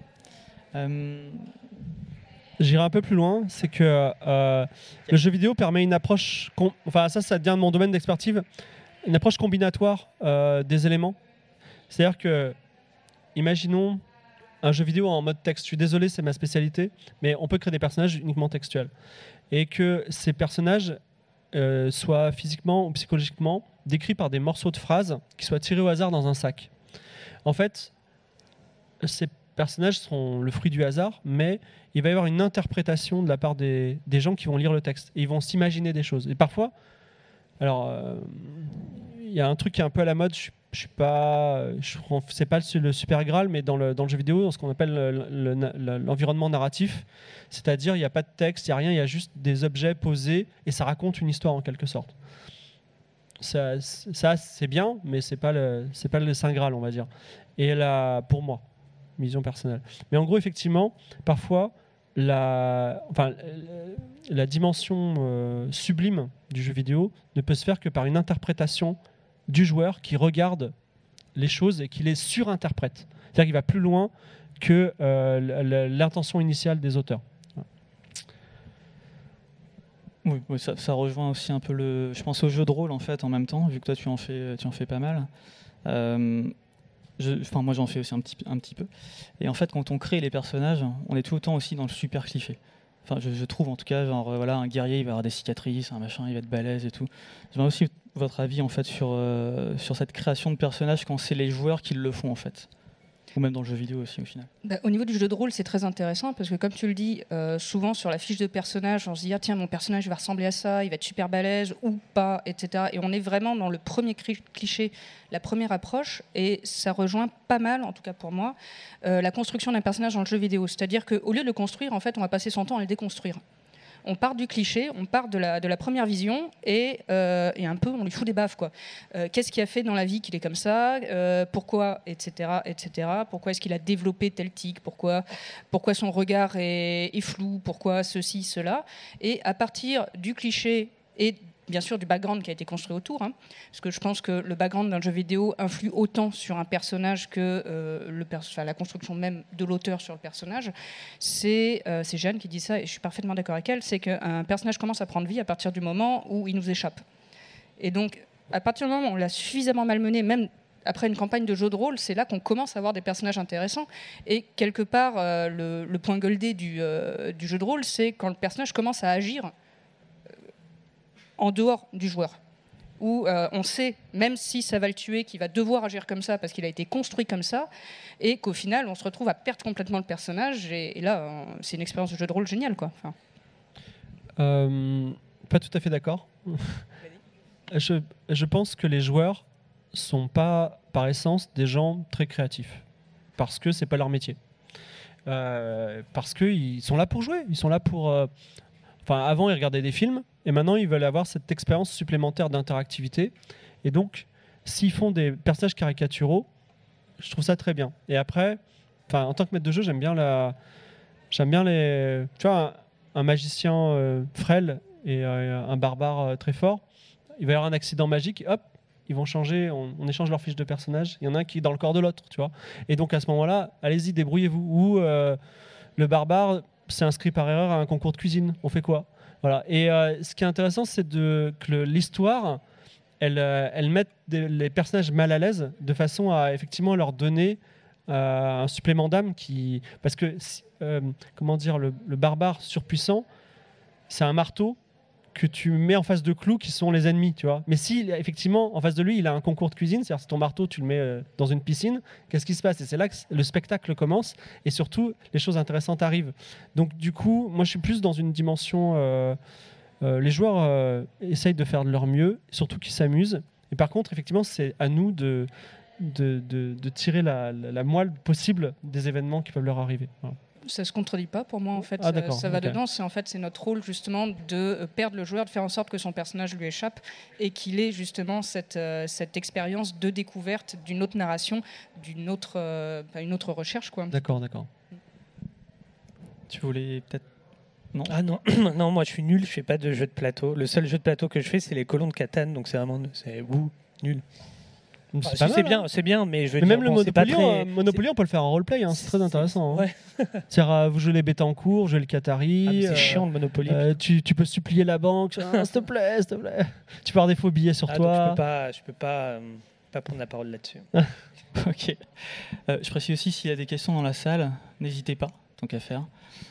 J'irai un peu plus loin, c'est que le jeu vidéo permet une approche, ça devient mon domaine d'expertise, une approche combinatoire des éléments. C'est-à-dire que, imaginons un jeu vidéo en mode texte. Je suis désolé, c'est ma spécialité, mais on peut créer des personnages uniquement textuels. Et que ces personnages soient physiquement ou psychologiquement décrits par des morceaux de phrases qui soient tirés au hasard dans un sac. En fait, ces personnages seront le fruit du hasard, mais il va y avoir une interprétation de la part des gens qui vont lire le texte. Et ils vont s'imaginer des choses. Et parfois, alors, il y a un truc qui est un peu à la mode, c'est pas le super Graal, mais dans le jeu vidéo, dans ce qu'on appelle l'environnement narratif, c'est-à-dire il n'y a pas de texte, il n'y a rien, il y a juste des objets posés et ça raconte une histoire en quelque sorte. Ça c'est bien, mais c'est pas le Saint Graal, on va dire. Et là, pour moi, vision personnelle. Mais en gros, effectivement, parfois, la dimension sublime du jeu vidéo ne peut se faire que par une interprétation du joueur qui regarde les choses et qui les surinterprète. C'est-à-dire qu'il va plus loin que l'intention initiale des auteurs. Oui, ça rejoint aussi un peu je pense au jeu de rôle en fait en même temps, vu que toi tu en fais pas mal. Moi j'en fais aussi un petit peu. Et en fait quand on crée les personnages, on est tout le temps aussi dans le super cliché. Enfin je trouve en tout cas, genre voilà, un guerrier il va avoir des cicatrices, un machin il va être balèze et tout. J'aimerais aussi votre avis en fait sur cette création de personnages quand c'est les joueurs qui le font en fait. Ou même dans le jeu vidéo aussi au final. Au niveau du jeu de rôle, c'est très intéressant parce que comme tu le dis, souvent sur la fiche de personnage, on se dit tiens, mon personnage va ressembler à ça, il va être super balèze ou pas, etc. Et on est vraiment dans le premier cliché, la première approche, et ça rejoint pas mal, en tout cas pour moi, la construction d'un personnage dans le jeu vidéo. C'est-à-dire qu'au lieu de le construire, en fait, on va passer son temps à le déconstruire. On part du cliché, on part de la première vision et un peu on lui fout des baffes, quoi. Qu'est-ce qu'il a fait dans la vie qu'il est comme ça, pourquoi, etc., etc. Pourquoi est-ce qu'il a développé tel tic, pourquoi son regard est flou, pourquoi ceci, cela. Et à partir du cliché et bien sûr du background qui a été construit autour, parce que je pense que le background d'un jeu vidéo influe autant sur un personnage que la construction même de l'auteur sur le personnage. C'est Jeanne qui dit ça, et je suis parfaitement d'accord avec elle, c'est qu'un personnage commence à prendre vie à partir du moment où il nous échappe. Et donc, à partir du moment où on l'a suffisamment malmené, même après une campagne de jeu de rôle, c'est là qu'on commence à avoir des personnages intéressants. Et quelque part, le point goldé du jeu de rôle, c'est quand le personnage commence à agir en dehors du joueur, où on sait, même si ça va le tuer, qu'il va devoir agir comme ça parce qu'il a été construit comme ça, et qu'au final, on se retrouve à perdre complètement le personnage, et là, c'est une expérience de jeu de rôle géniale, quoi. Pas tout à fait d'accord. je pense que les joueurs sont pas, par essence, des gens très créatifs. Parce que c'est pas leur métier. Parce qu'ils sont là pour jouer. Ils sont là pour... avant, ils regardaient des films. Et maintenant, ils veulent avoir cette expérience supplémentaire d'interactivité. Et donc, s'ils font des personnages caricaturaux, je trouve ça très bien. Et après, en tant que maître de jeu, j'aime bien les... Tu vois, un magicien frêle et un barbare très fort. Il va y avoir un accident magique, hop, ils vont changer, on échange leurs fiches de personnages. Il y en a un qui est dans le corps de l'autre, tu vois. Et donc à ce moment-là, allez-y, débrouillez-vous. Ou le barbare s'est inscrit par erreur à un concours de cuisine. On fait quoi? Voilà. Et ce qui est intéressant, c'est que l'histoire, elle met les personnages mal à l'aise de façon à effectivement leur donner un supplément d'âme parce que comment dire, le barbare surpuissant, c'est un marteau que tu mets en face de clous qui sont les ennemis, tu vois. Mais si effectivement en face de lui il a un concours de cuisine, c'est-à-dire si ton marteau tu le mets dans une piscine, qu'est-ce qui se passe? Et c'est là que le spectacle commence et surtout les choses intéressantes arrivent. Donc du coup, moi je suis plus dans une dimension les joueurs essayent de faire de leur mieux, surtout qu'ils s'amusent. Et par contre, effectivement, c'est à nous de tirer la moelle possible des événements qui peuvent leur arriver. Voilà. Ça se contredit pas pour moi en fait. Ah, ça va okay. dedans. C'est notre rôle justement de perdre le joueur, de faire en sorte que son personnage lui échappe et qu'il ait justement cette expérience de découverte d'une autre narration, une autre recherche quoi. D'accord. Tu voulais peut-être... Non. Ah non, non, moi je suis nul, je fais pas de jeu de plateau. Le seul jeu de plateau que je fais, c'est les colons de Catane, donc c'est vraiment nul. C'est, Si, pas mal, hein. c'est bien, mais je veux Mais dire, même le bon, c'est pas Monopoly, très... Monopoly, on peut le faire en roleplay, hein, c'est très intéressant. Hein. Ouais. C'est-à-dire, vous jouez les Bettencourt, vous jouez le Qatari. Ah, mais c'est chiant le Monopoly. Tu peux supplier la banque, s'il te plaît. Tu peux avoir des faux billets sur toi. Donc je peux pas prendre la parole là-dessus. Ok. Je précise aussi, s'il y a des questions dans la salle, n'hésitez pas, tant qu'à faire.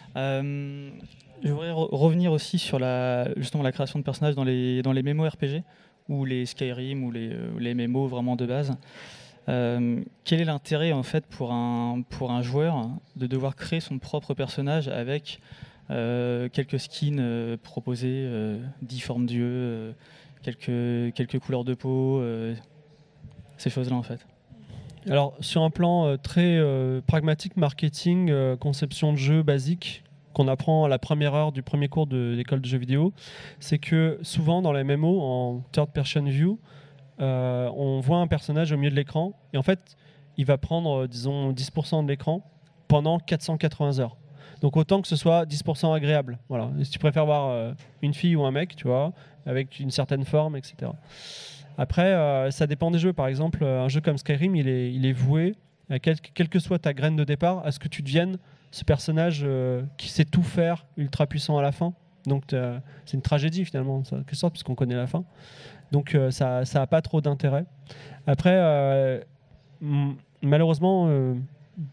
Je voudrais revenir aussi sur justement la création de personnages dans les MMORPG ou les Skyrim ou les MMO vraiment de base. Quel est l'intérêt en fait pour un joueur de devoir créer son propre personnage avec quelques skins proposés, 10 formes d'yeux, quelques couleurs de peau, ces choses-là en fait? Alors, sur un plan très pragmatique, marketing, conception de jeu basique, qu'on apprend à la première heure du premier cours de l'école de jeux vidéo, c'est que souvent dans les MMO, en third person view, on voit un personnage au milieu de l'écran et en fait, il va prendre, disons, 10% de l'écran pendant 480 heures. Donc autant que ce soit 10% agréable. Voilà. Et si tu préfères voir une fille ou un mec, tu vois, avec une certaine forme, etc. Après, ça dépend des jeux. Par exemple, un jeu comme Skyrim, il est voué, quelle que soit ta graine de départ, à ce que tu deviennes ce personnage qui sait tout faire, ultra puissant à la fin. Donc c'est une tragédie finalement, en quelque sorte, puisqu'on connaît la fin. Donc ça n'a pas trop d'intérêt. Après, malheureusement,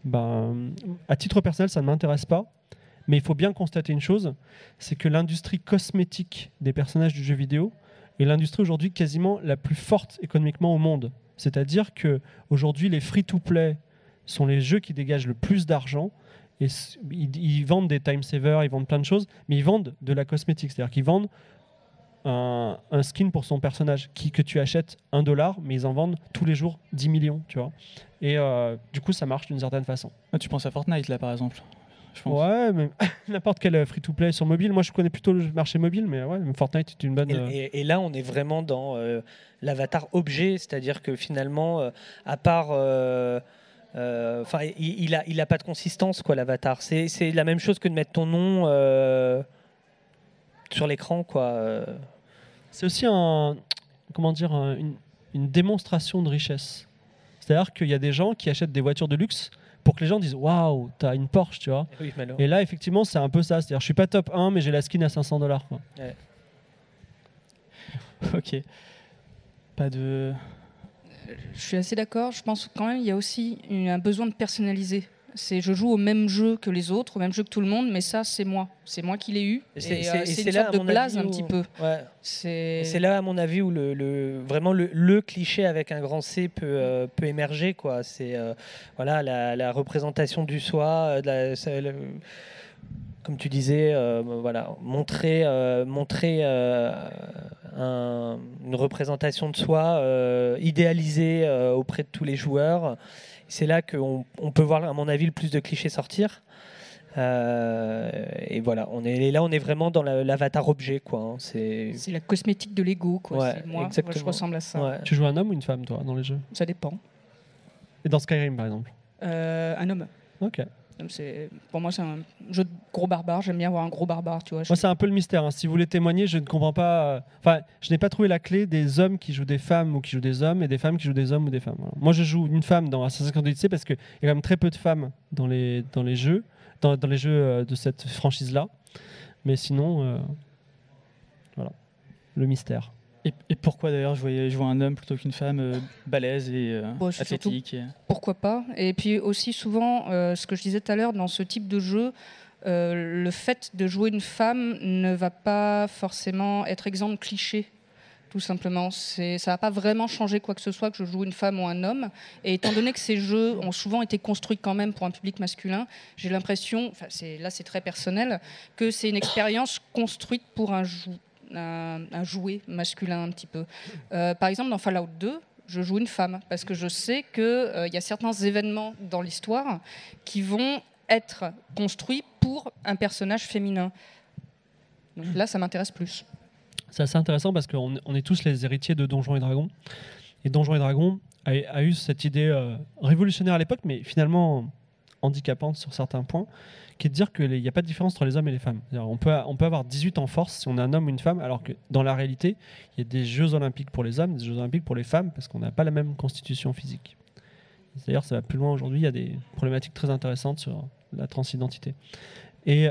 à titre personnel, ça ne m'intéresse pas. Mais il faut bien constater une chose, c'est que l'industrie cosmétique des personnages du jeu vidéo est l'industrie aujourd'hui quasiment la plus forte économiquement au monde. C'est-à-dire qu'aujourd'hui, les free-to-play sont les jeux qui dégagent le plus d'argent. Et ils vendent des time savers, ils vendent plein de choses, mais ils vendent de la cosmétique. C'est-à-dire qu'ils vendent un skin pour son personnage que tu achètes $1, mais ils en vendent tous les jours 10 millions, tu vois. Et du coup, ça marche d'une certaine façon. Tu penses à Fortnite là par exemple, je pense. Ouais, mais n'importe quel free-to-play sur mobile. Moi, je connais plutôt le marché mobile, mais ouais, Fortnite est une bonne... Et là, on est vraiment dans l'avatar objet, c'est-à-dire que finalement, à part... il a pas de consistance quoi, l'avatar. C'est la même chose que de mettre ton nom sur l'écran quoi. C'est aussi une démonstration de richesse. C'est-à-dire qu'il y a des gens qui achètent des voitures de luxe pour que les gens disent waouh, t'as une Porsche, tu vois. Oui, et là effectivement c'est un peu ça. C'est-à-dire je suis pas top 1 mais j'ai la skin à $500 quoi. Ouais. Ok. Pas de... Je suis assez d'accord. Je pense quand même qu'il y a aussi un besoin de personnaliser. Je joue au même jeu que les autres, au même jeu que tout le monde, mais ça, c'est moi. C'est moi qui l'ai eu. C'est une sorte de blase un petit peu. Ouais. C'est là, à mon avis, où vraiment le cliché avec un grand C peut émerger, quoi. C'est voilà, la représentation du soi, comme tu disais, voilà, montrer une représentation de soi idéalisée auprès de tous les joueurs. C'est là qu'on peut voir, à mon avis, le plus de clichés sortir. Et voilà, on est vraiment dans l'avatar objet, quoi. Hein. C'est la cosmétique de l'ego, quoi. Ouais, Moi, je ressemble à ça. Ouais. Tu joues un homme ou une femme, toi, dans les jeux? Ça dépend. Et dans Skyrim, par exemple? Un homme. Ok. Pour moi, c'est un jeu de gros barbare. J'aime bien avoir un gros barbare, tu vois. Moi, c'est un peu le mystère. Hein. Si vous voulez témoigner, je ne comprends pas. Enfin, je n'ai pas trouvé la clé des hommes qui jouent des femmes ou qui jouent des hommes et des femmes qui jouent des hommes ou des femmes. Voilà. Moi, je joue une femme dans Assassin's Creed Odyssey parce qu'il y a quand même très peu de femmes dans les jeux, dans les jeux de cette franchise-là. Mais sinon, voilà, le mystère. Et pourquoi d'ailleurs jouer un homme plutôt qu'une femme balèze et athlétique Pourquoi pas? Et puis aussi souvent, ce que je disais tout à l'heure, dans ce type de jeu, le fait de jouer une femme ne va pas forcément être exempt de clichés. Tout simplement, ça va pas vraiment changer quoi que ce soit que je joue une femme ou un homme. Et étant donné que ces jeux ont souvent été construits quand même pour un public masculin, j'ai l'impression, là c'est très personnel, que c'est une expérience construite pour un jouet masculin un petit peu. Par exemple, dans Fallout 2, je joue une femme parce que je sais qu'il y a certains événements dans l'histoire qui vont être construits pour un personnage féminin. Donc là, ça m'intéresse plus. C'est assez intéressant parce qu'on est tous les héritiers de Donjons et Dragons. Et Donjons et Dragons a eu cette idée révolutionnaire à l'époque, mais finalement handicapante sur certains points, qui est de dire qu'il n'y a pas de différence entre les hommes et les femmes. On peut avoir 18 en force si on est un homme ou une femme, alors que dans la réalité, il y a des Jeux Olympiques pour les hommes, des Jeux Olympiques pour les femmes, parce qu'on n'a pas la même constitution physique. D'ailleurs, ça va plus loin aujourd'hui, il y a des problématiques très intéressantes sur la transidentité. Et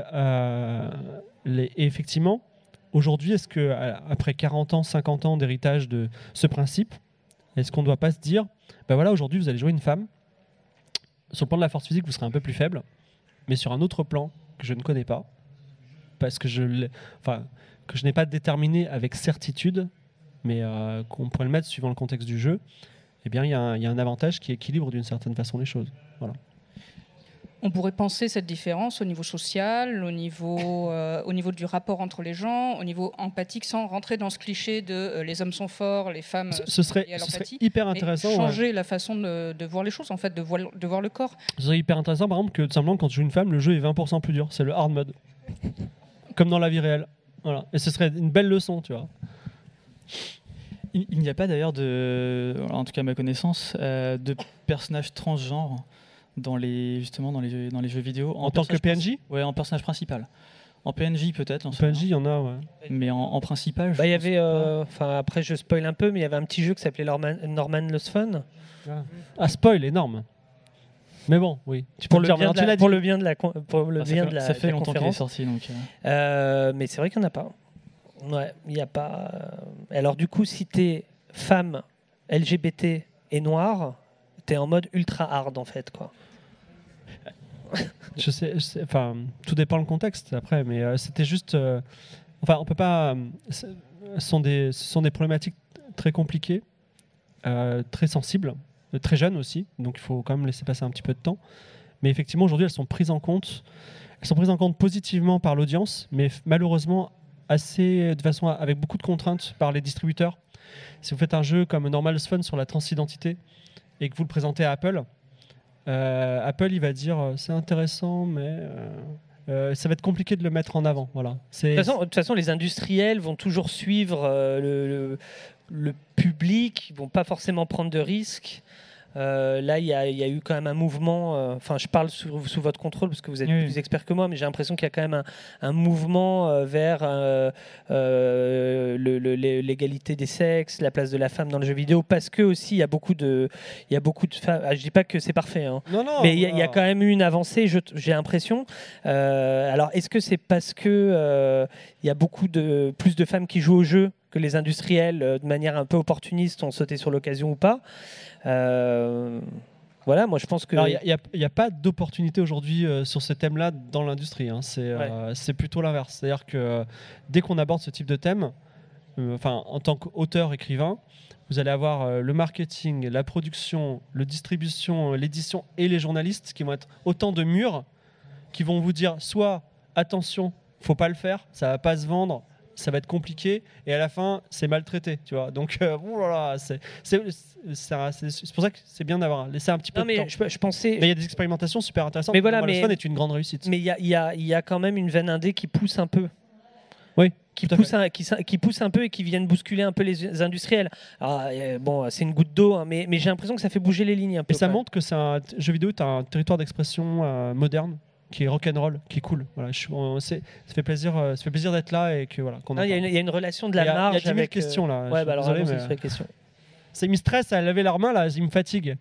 effectivement, aujourd'hui, est-ce qu'après 40 ans, 50 ans d'héritage de ce principe, est-ce qu'on ne doit pas se dire, ben voilà, aujourd'hui, vous allez jouer une femme, sur le plan de la force physique, vous serez un peu plus faible, mais sur un autre plan que je ne connais pas, parce que je n'ai pas déterminé avec certitude, mais qu'on pourrait le mettre suivant le contexte du jeu, eh bien, il y a un avantage qui équilibre d'une certaine façon les choses. Voilà. On pourrait penser cette différence au niveau social, au niveau du rapport entre les gens, au niveau empathique, sans rentrer dans ce cliché de les hommes sont forts, les femmes ce serait hyper intéressant. Changer la façon de voir les choses, en fait, de voir le corps. Ce serait hyper intéressant, par exemple, que tout simplement, quand tu joues une femme, le jeu est 20% plus dur. C'est le hard mode. Comme dans la vie réelle. Voilà. Et ce serait une belle leçon, tu vois. Il n'y a pas d'ailleurs en tout cas à ma connaissance, de personnages transgenres dans les jeux vidéo. En tant que PNJ ? Ouais, en personnage principal. En PNJ peut-être. En PNJ, il y en a, ouais. Mais en principal, il y avait, après je spoil un peu, mais il y avait un petit jeu qui s'appelait Norman Lost Fun. Ah, spoil, énorme. Mais bon, oui. Pour le bien de la ça fait longtemps qu'il est sorti. Donc, mais c'est vrai qu'il n'y en a pas. Ouais, il n'y a pas. Alors du coup, si t'es femme, LGBT et noire, t'es en mode ultra hard en fait, quoi. Je sais, enfin, tout dépend le contexte après, mais c'était juste. On peut pas. Ce sont des problématiques très compliquées, très sensibles, très jeunes aussi, donc il faut quand même laisser passer un petit peu de temps. Mais effectivement, aujourd'hui, elles sont prises en compte. Elles sont prises en compte positivement par l'audience, mais malheureusement de façon avec beaucoup de contraintes par les distributeurs. Si vous faites un jeu comme Normal Fun sur la transidentité et que vous le présentez à Apple, Apple il va dire c'est intéressant, mais ça va être compliqué de le mettre en avant. Voilà. De toute façon, les industriels vont toujours suivre le public, ils vont pas forcément prendre de risques. Là, il y a eu quand même un mouvement. Je parle sous votre contrôle parce que vous êtes plus expert que moi, mais j'ai l'impression qu'il y a quand même un mouvement vers l'égalité des sexes, la place de la femme dans le jeu vidéo, parce que aussi il y a beaucoup de femmes. Je dis pas que c'est parfait, hein, mais il y a quand même eu une avancée. J'ai l'impression. Alors, est-ce que c'est parce que il y a plus de femmes qui jouent au jeu que les industriels, de manière un peu opportuniste, ont sauté sur l'occasion ou pas? Voilà, moi je pense que... Il n'y a pas d'opportunité aujourd'hui sur ce thème-là dans l'industrie. Hein. C'est plutôt l'inverse. C'est-à-dire que dès qu'on aborde ce type de thème, en tant qu'auteur, écrivain, vous allez avoir le marketing, la production, la distribution, l'édition et les journalistes qui vont être autant de murs qui vont vous dire soit attention, faut pas le faire, ça va pas se vendre, ça va être compliqué, et à la fin, c'est maltraité, tu vois. Donc, voilà, c'est pour ça que c'est bien d'avoir laissé un petit peu Non, de temps. mais je pensais. Mais il y a des expérimentations super intéressantes. Mais voilà, Normal mais- Fun est une grande réussite. Mais il y a quand même une veine indé qui pousse un peu. Oui, Qui tout à pousse, qui pousse un peu et qui viennent bousculer un peu les industriels. Alors, bon, c'est une goutte d'eau, hein, mais j'ai l'impression que ça fait bouger les lignes un peu. Et ça quand même. montre que c'est un jeu vidéo, tu as un territoire d'expression moderne qui est rock'n'roll, qui est cool. Voilà, ça fait plaisir d'être là et que voilà. Qu'on en Ah, il parle. y a une relation de Il y la a- marge il y a 10 000 avec. questions là. Je Ouais, suis bah alors désolé, allons-y mais sur les questions. ça me stresse à lever leurs mains là, ils me fatiguent.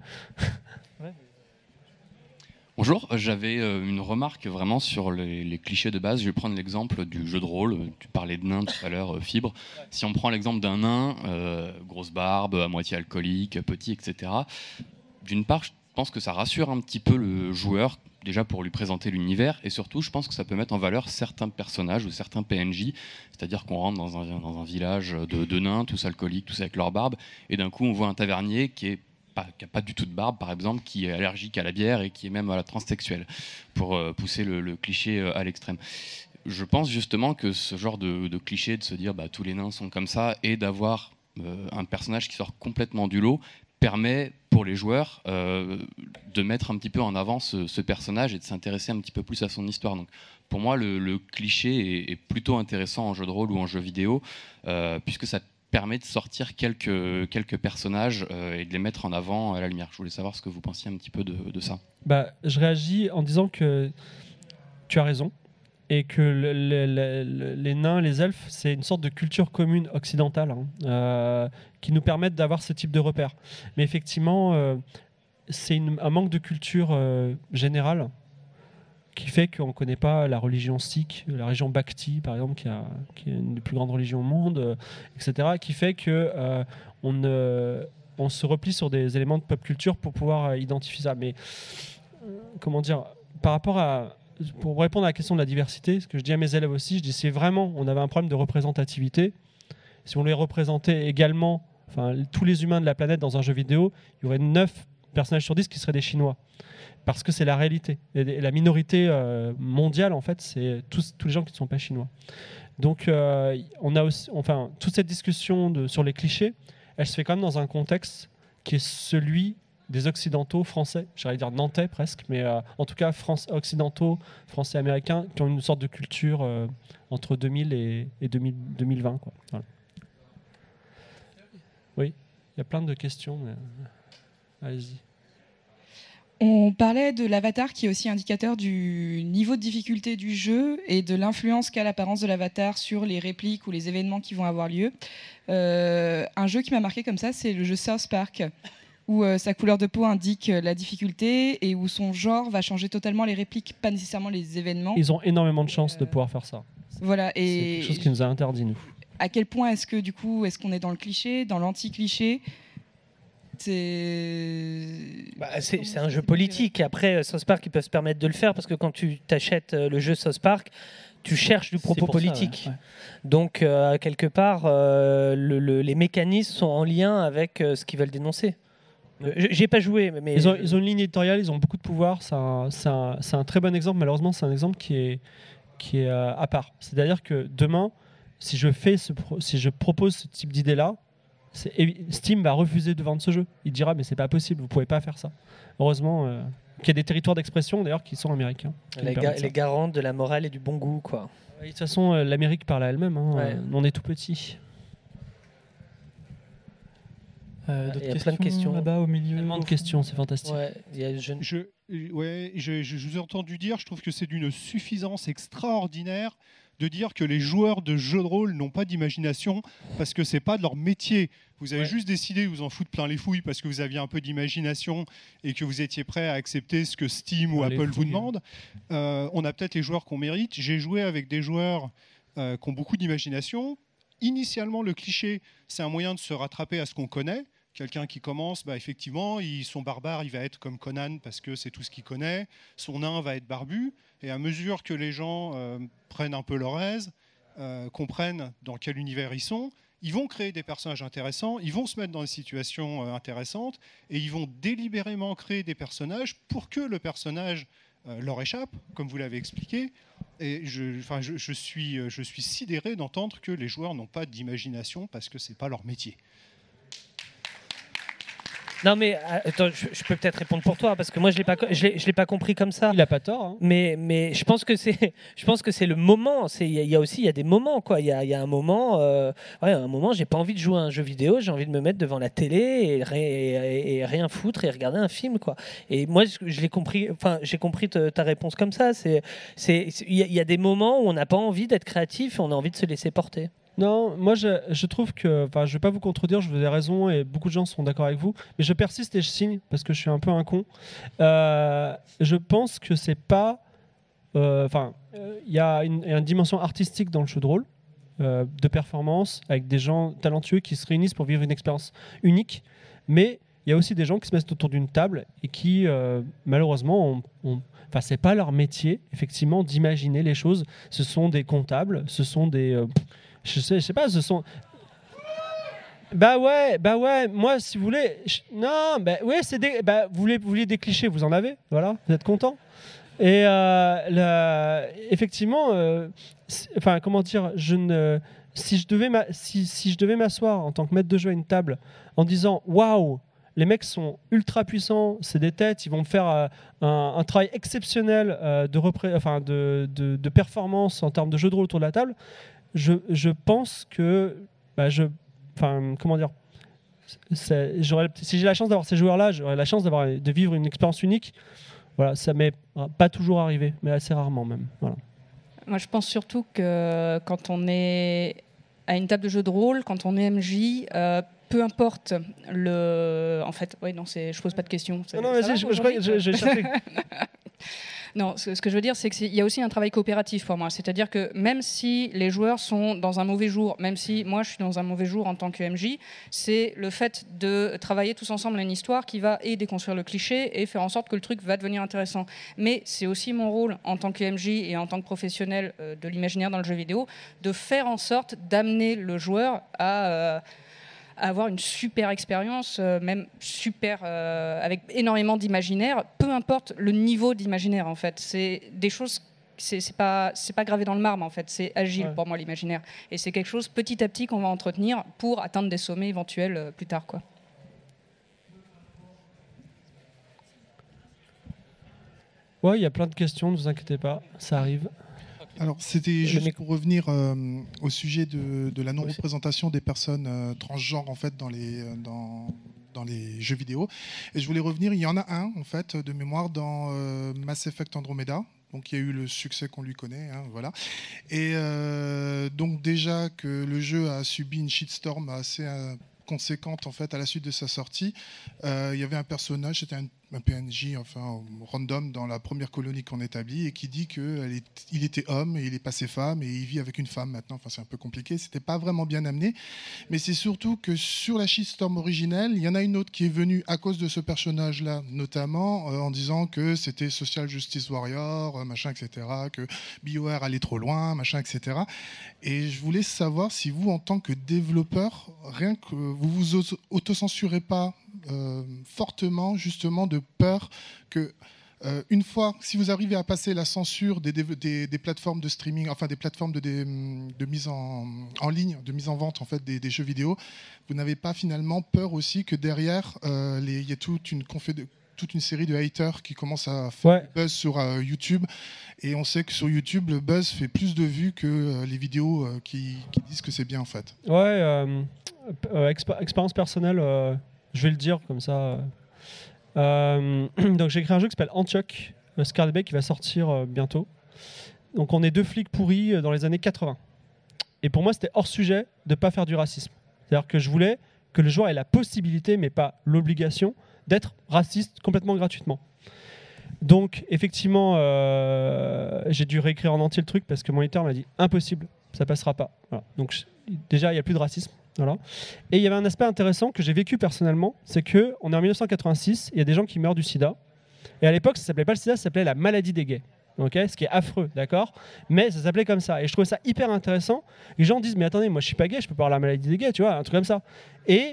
Bonjour, j'avais une remarque vraiment sur les clichés de base. Je vais prendre l'exemple du jeu de rôle. Tu parlais de nain tout à l'heure, Fibre. Si on prend l'exemple d'un nain, grosse barbe, à moitié alcoolique, petit, etc. D'une part, je pense que ça rassure un petit peu le joueur, déjà pour lui présenter l'univers, et surtout, je pense que ça peut mettre en valeur certains personnages ou certains PNJ. C'est-à-dire qu'on rentre dans un village de nains, tous alcooliques, tous avec leur barbe, et d'un coup, on voit un tavernier qui n'a pas du tout de barbe, par exemple, qui est allergique à la bière et qui est même à la transsexuelle, pour pousser le cliché à l'extrême. Je pense justement que ce genre de cliché de se dire tous les nains sont comme ça et d'avoir un personnage qui sort complètement du lot permet pour les joueurs de mettre un petit peu en avant ce personnage et de s'intéresser un petit peu plus à son histoire. Donc, pour moi, le cliché est plutôt intéressant en jeu de rôle ou en jeu vidéo, puisque ça permet de sortir quelques personnages et de les mettre en avant à la lumière. Je voulais savoir ce que vous pensiez un petit peu de ça. Je réagis en disant que tu as raison et que les nains, les elfes, c'est une sorte de culture commune occidentale qui nous permettent d'avoir ce type de repères. Mais effectivement, c'est un manque de culture générale qui fait qu'on ne connaît pas la religion sikh, la religion Bhakti, par exemple, qui est une des plus grandes religions au monde, etc., qui fait que on se replie sur des éléments de pop culture pour pouvoir identifier ça. Mais, comment dire, pour répondre à la question de la diversité, ce que je dis à mes élèves aussi, je dis c'est vraiment, on avait un problème de représentativité. Si on les représentait également, tous les humains de la planète dans un jeu vidéo, il y aurait 9 personnages sur 10 qui seraient des Chinois. Parce que c'est la réalité. Et la minorité mondiale, en fait, c'est tous les gens qui ne sont pas chinois. Donc, on a aussi, toute cette discussion sur les clichés, elle se fait quand même dans un contexte qui est celui des occidentaux français, j'allais dire nantais presque, mais en tout cas occidentaux, français, américains, qui ont une sorte de culture entre 2000 et 2020. Quoi. Voilà. Oui, il y a plein de questions, mais allez-y. On parlait de l'avatar qui est aussi indicateur du niveau de difficulté du jeu et de l'influence qu'a l'apparence de l'avatar sur les répliques ou les événements qui vont avoir lieu. Un jeu qui m'a marqué comme ça, c'est le jeu South Park, où sa couleur de peau indique la difficulté et où son genre va changer totalement les répliques, pas nécessairement les événements. Ils ont énormément de chance de pouvoir faire ça. Voilà, C'est et quelque chose qui nous a interdit, nous. à quel point est-ce qu'on est dans le cliché, dans l'anti-cliché? C'est un jeu politique. Après, South Park, ils peuvent se permettre de le faire parce que quand tu t'achètes le jeu South Park, tu cherches du propos politique. Ça, ouais. Donc, quelque part, les mécanismes sont en lien avec ce qu'ils veulent dénoncer. J'ai pas joué, mais Ils ont une ligne éditoriale, ils ont beaucoup de pouvoir. C'est un très bon exemple. Malheureusement, c'est un exemple qui est à part. C'est-à-dire que demain, si je propose ce type d'idée-là, Steam va refuser de vendre ce jeu. Il dira mais c'est pas possible, vous pouvez pas faire ça. Heureusement qu'il y a des territoires d'expression d'ailleurs qui sont américains. les garants de la morale et du bon goût, quoi. Et de toute façon, l'Amérique parle à elle-même. Ouais. On est tout petit. D'autres Il y a plein de questions là-bas au milieu. Tellement de questions, c'est fantastique. Ouais, il y a jeune... Je vous ai entendu dire, je trouve que c'est d'une suffisance extraordinaire de dire que les joueurs de jeux de rôle n'ont pas d'imagination parce que c'est pas de leur métier. Vous avez juste décidé de vous en foutre plein les fouilles parce que vous aviez un peu d'imagination et que vous étiez prêt à accepter ce que Steam ou Apple vous demande. On a peut-être les joueurs qu'on mérite. J'ai joué avec des joueurs qui ont beaucoup d'imagination. Initialement, le cliché, c'est un moyen de se rattraper à ce qu'on connaît. Quelqu'un qui commence, effectivement, son barbare, il va être comme Conan parce que c'est tout ce qu'il connaît. Son nain va être barbu. Et à mesure que les gens prennent un peu leur aise, comprennent dans quel univers ils sont, ils vont créer des personnages intéressants, ils vont se mettre dans des situations intéressantes et ils vont délibérément créer des personnages pour que le personnage leur échappe, comme vous l'avez expliqué, Et je suis sidéré d'entendre que les joueurs n'ont pas d'imagination parce que c'est pas leur métier. Non mais attends, je peux peut-être répondre pour toi parce que moi je l'ai pas compris comme ça. Il a pas tort. Hein. Mais je pense que c'est le moment. Il y a des moments quoi. Il y a un moment, j'ai pas envie de jouer à un jeu vidéo, j'ai envie de me mettre devant la télé et rien foutre et regarder un film quoi. Et moi je l'ai compris. Enfin j'ai compris ta réponse comme ça. Il y a des moments où on n'a pas envie d'être créatif, on a envie de se laisser porter. Non, moi je trouve que, je ne vais pas vous contredire, je vous ai raison et beaucoup de gens sont d'accord avec vous, mais je persiste et je signe parce que je suis un peu un con. Je pense que c'est pas, il y a une dimension artistique dans le jeu de rôle, de performance avec des gens talentueux qui se réunissent pour vivre une expérience unique, mais il y a aussi des gens qui se mettent autour d'une table et qui malheureusement c'est pas leur métier effectivement d'imaginer les choses. Ce sont des comptables, ce sont des je sais pas, ce sont. Bah ouais, moi si vous voulez. Vous voulez des clichés, vous en avez, voilà, vous êtes content. Et effectivement, comment dire, si je devais m'asseoir en tant que maître de jeu à une table en disant waouh, les mecs sont ultra puissants, c'est des têtes, ils vont me faire un travail exceptionnel de performance en termes de jeu de rôle autour de la table. Je pense que comment dire, si j'ai la chance d'avoir ces joueurs-là, j'aurais la chance de vivre une expérience unique. Voilà, ça m'est pas toujours arrivé, mais assez rarement même. Voilà. Moi, je pense surtout que quand on est à une table de jeu de rôle, quand on est MJ, peu importe le. En fait, oui, non, je pose pas de questions. Non, vas-y, je crois que j'ai cherché. Non, ce que je veux dire, c'est qu'il y a aussi un travail coopératif pour moi. C'est-à-dire que même si les joueurs sont dans un mauvais jour, même si moi je suis dans un mauvais jour en tant que MJ, c'est le fait de travailler tous ensemble à une histoire qui va déconstruire le cliché et faire en sorte que le truc va devenir intéressant. Mais c'est aussi mon rôle en tant que MJ et en tant que professionnel de l'imaginaire dans le jeu vidéo de faire en sorte d'amener le joueur à avoir une super expérience, même super, avec énormément d'imaginaire, peu importe le niveau d'imaginaire en fait. C'est des choses, c'est pas gravé dans le marbre en fait, c'est agile pour moi l'imaginaire. Et c'est quelque chose petit à petit qu'on va entretenir pour atteindre des sommets éventuels plus tard quoi. Ouais, il y a plein de questions, ne vous inquiétez pas, ça arrive. Alors, c'était juste pour revenir au sujet de la non-représentation des personnes transgenres en fait dans les jeux vidéo. Et je voulais revenir, il y en a un en fait de mémoire dans Mass Effect Andromeda. Donc il y a eu le succès qu'on lui connaît, hein, voilà. Et donc déjà que le jeu a subi une shitstorm assez conséquente en fait à la suite de sa sortie, il y avait un personnage, c'était un PNJ enfin random dans la première colonie qu'on établit et qui dit qu'il était homme et il est passé femme et il vit avec une femme maintenant. Enfin c'est un peu compliqué, c'était pas vraiment bien amené, mais c'est surtout que sur la shitstorm originelle, il y en a une autre qui est venue à cause de ce personnage-là, notamment en disant que c'était Social Justice Warrior, machin, etc., que BioWare allait trop loin, machin, etc. Et je voulais savoir si vous, en tant que développeur, rien que vous vous autocensurez pas fortement justement de peur que une fois, si vous arrivez à passer la censure des plateformes de streaming, enfin des plateformes de mise en ligne, de mise en vente en fait des jeux vidéo, vous n'avez pas finalement peur aussi que derrière il y ait toute une série de haters qui commencent à faire du buzz sur YouTube, et on sait que sur YouTube le buzz fait plus de vues que les vidéos qui disent que c'est bien en fait. Expérience personnelle, je vais le dire comme ça. Donc j'ai créé un jeu qui s'appelle Antioch Scarlet Bay qui va sortir bientôt. Donc on est deux flics pourris dans les années 80. Et pour moi c'était hors sujet de ne pas faire du racisme. C'est-à-dire que je voulais que le joueur ait la possibilité, mais pas l'obligation, d'être raciste complètement gratuitement. Donc effectivement j'ai dû réécrire en entier le truc parce que mon éditeur m'a dit impossible, ça passera pas. Voilà. Donc déjà il n'y a plus de racisme. Voilà. Et il y avait un aspect intéressant que j'ai vécu personnellement, c'est qu'on est en 1986, il y a des gens qui meurent du sida. Et à l'époque, ça ne s'appelait pas le sida, ça s'appelait la maladie des gays. Okay, ce qui est affreux, d'accord ? Mais ça s'appelait comme ça. Et je trouvais ça hyper intéressant. Les gens disent, mais attendez, moi je ne suis pas gay, je peux pas avoir la maladie des gays, tu vois, un truc comme ça. Et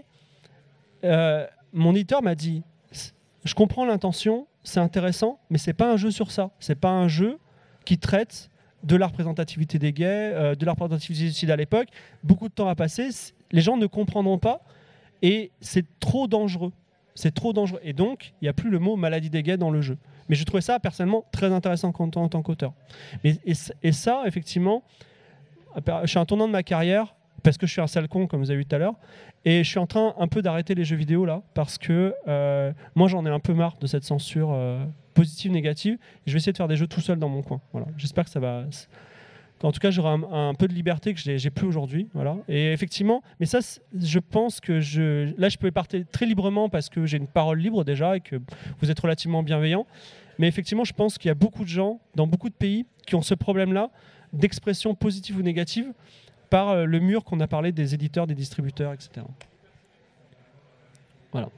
mon éditeur m'a dit, je comprends l'intention, c'est intéressant, mais ce n'est pas un jeu sur ça. Ce n'est pas un jeu qui traite de la représentativité des gays, de la représentativité du sida à l'époque. Beaucoup de temps a passé, les gens ne comprendront pas et c'est trop dangereux. C'est trop dangereux. Et donc, il n'y a plus le mot maladie des gays dans le jeu. Mais je trouvais ça personnellement très intéressant en tant qu'auteur. Et ça, effectivement, je suis à un tournant de ma carrière parce que je suis un sale con, comme vous avez vu tout à l'heure, et je suis en train un peu d'arrêter les jeux vidéo là, parce que moi j'en ai un peu marre de cette censure positive, négative, et je vais essayer de faire des jeux tout seul dans mon coin. Voilà. J'espère que ça va... En tout cas, j'aurai un peu de liberté que j'ai plus aujourd'hui. Voilà. Et effectivement, mais ça, je pense que là, je peux partir très librement parce que j'ai une parole libre déjà et que vous êtes relativement bienveillant. Mais effectivement, je pense qu'il y a beaucoup de gens dans beaucoup de pays qui ont ce problème-là d'expression positive ou négative par le mur qu'on a parlé des éditeurs, des distributeurs, etc. Voilà.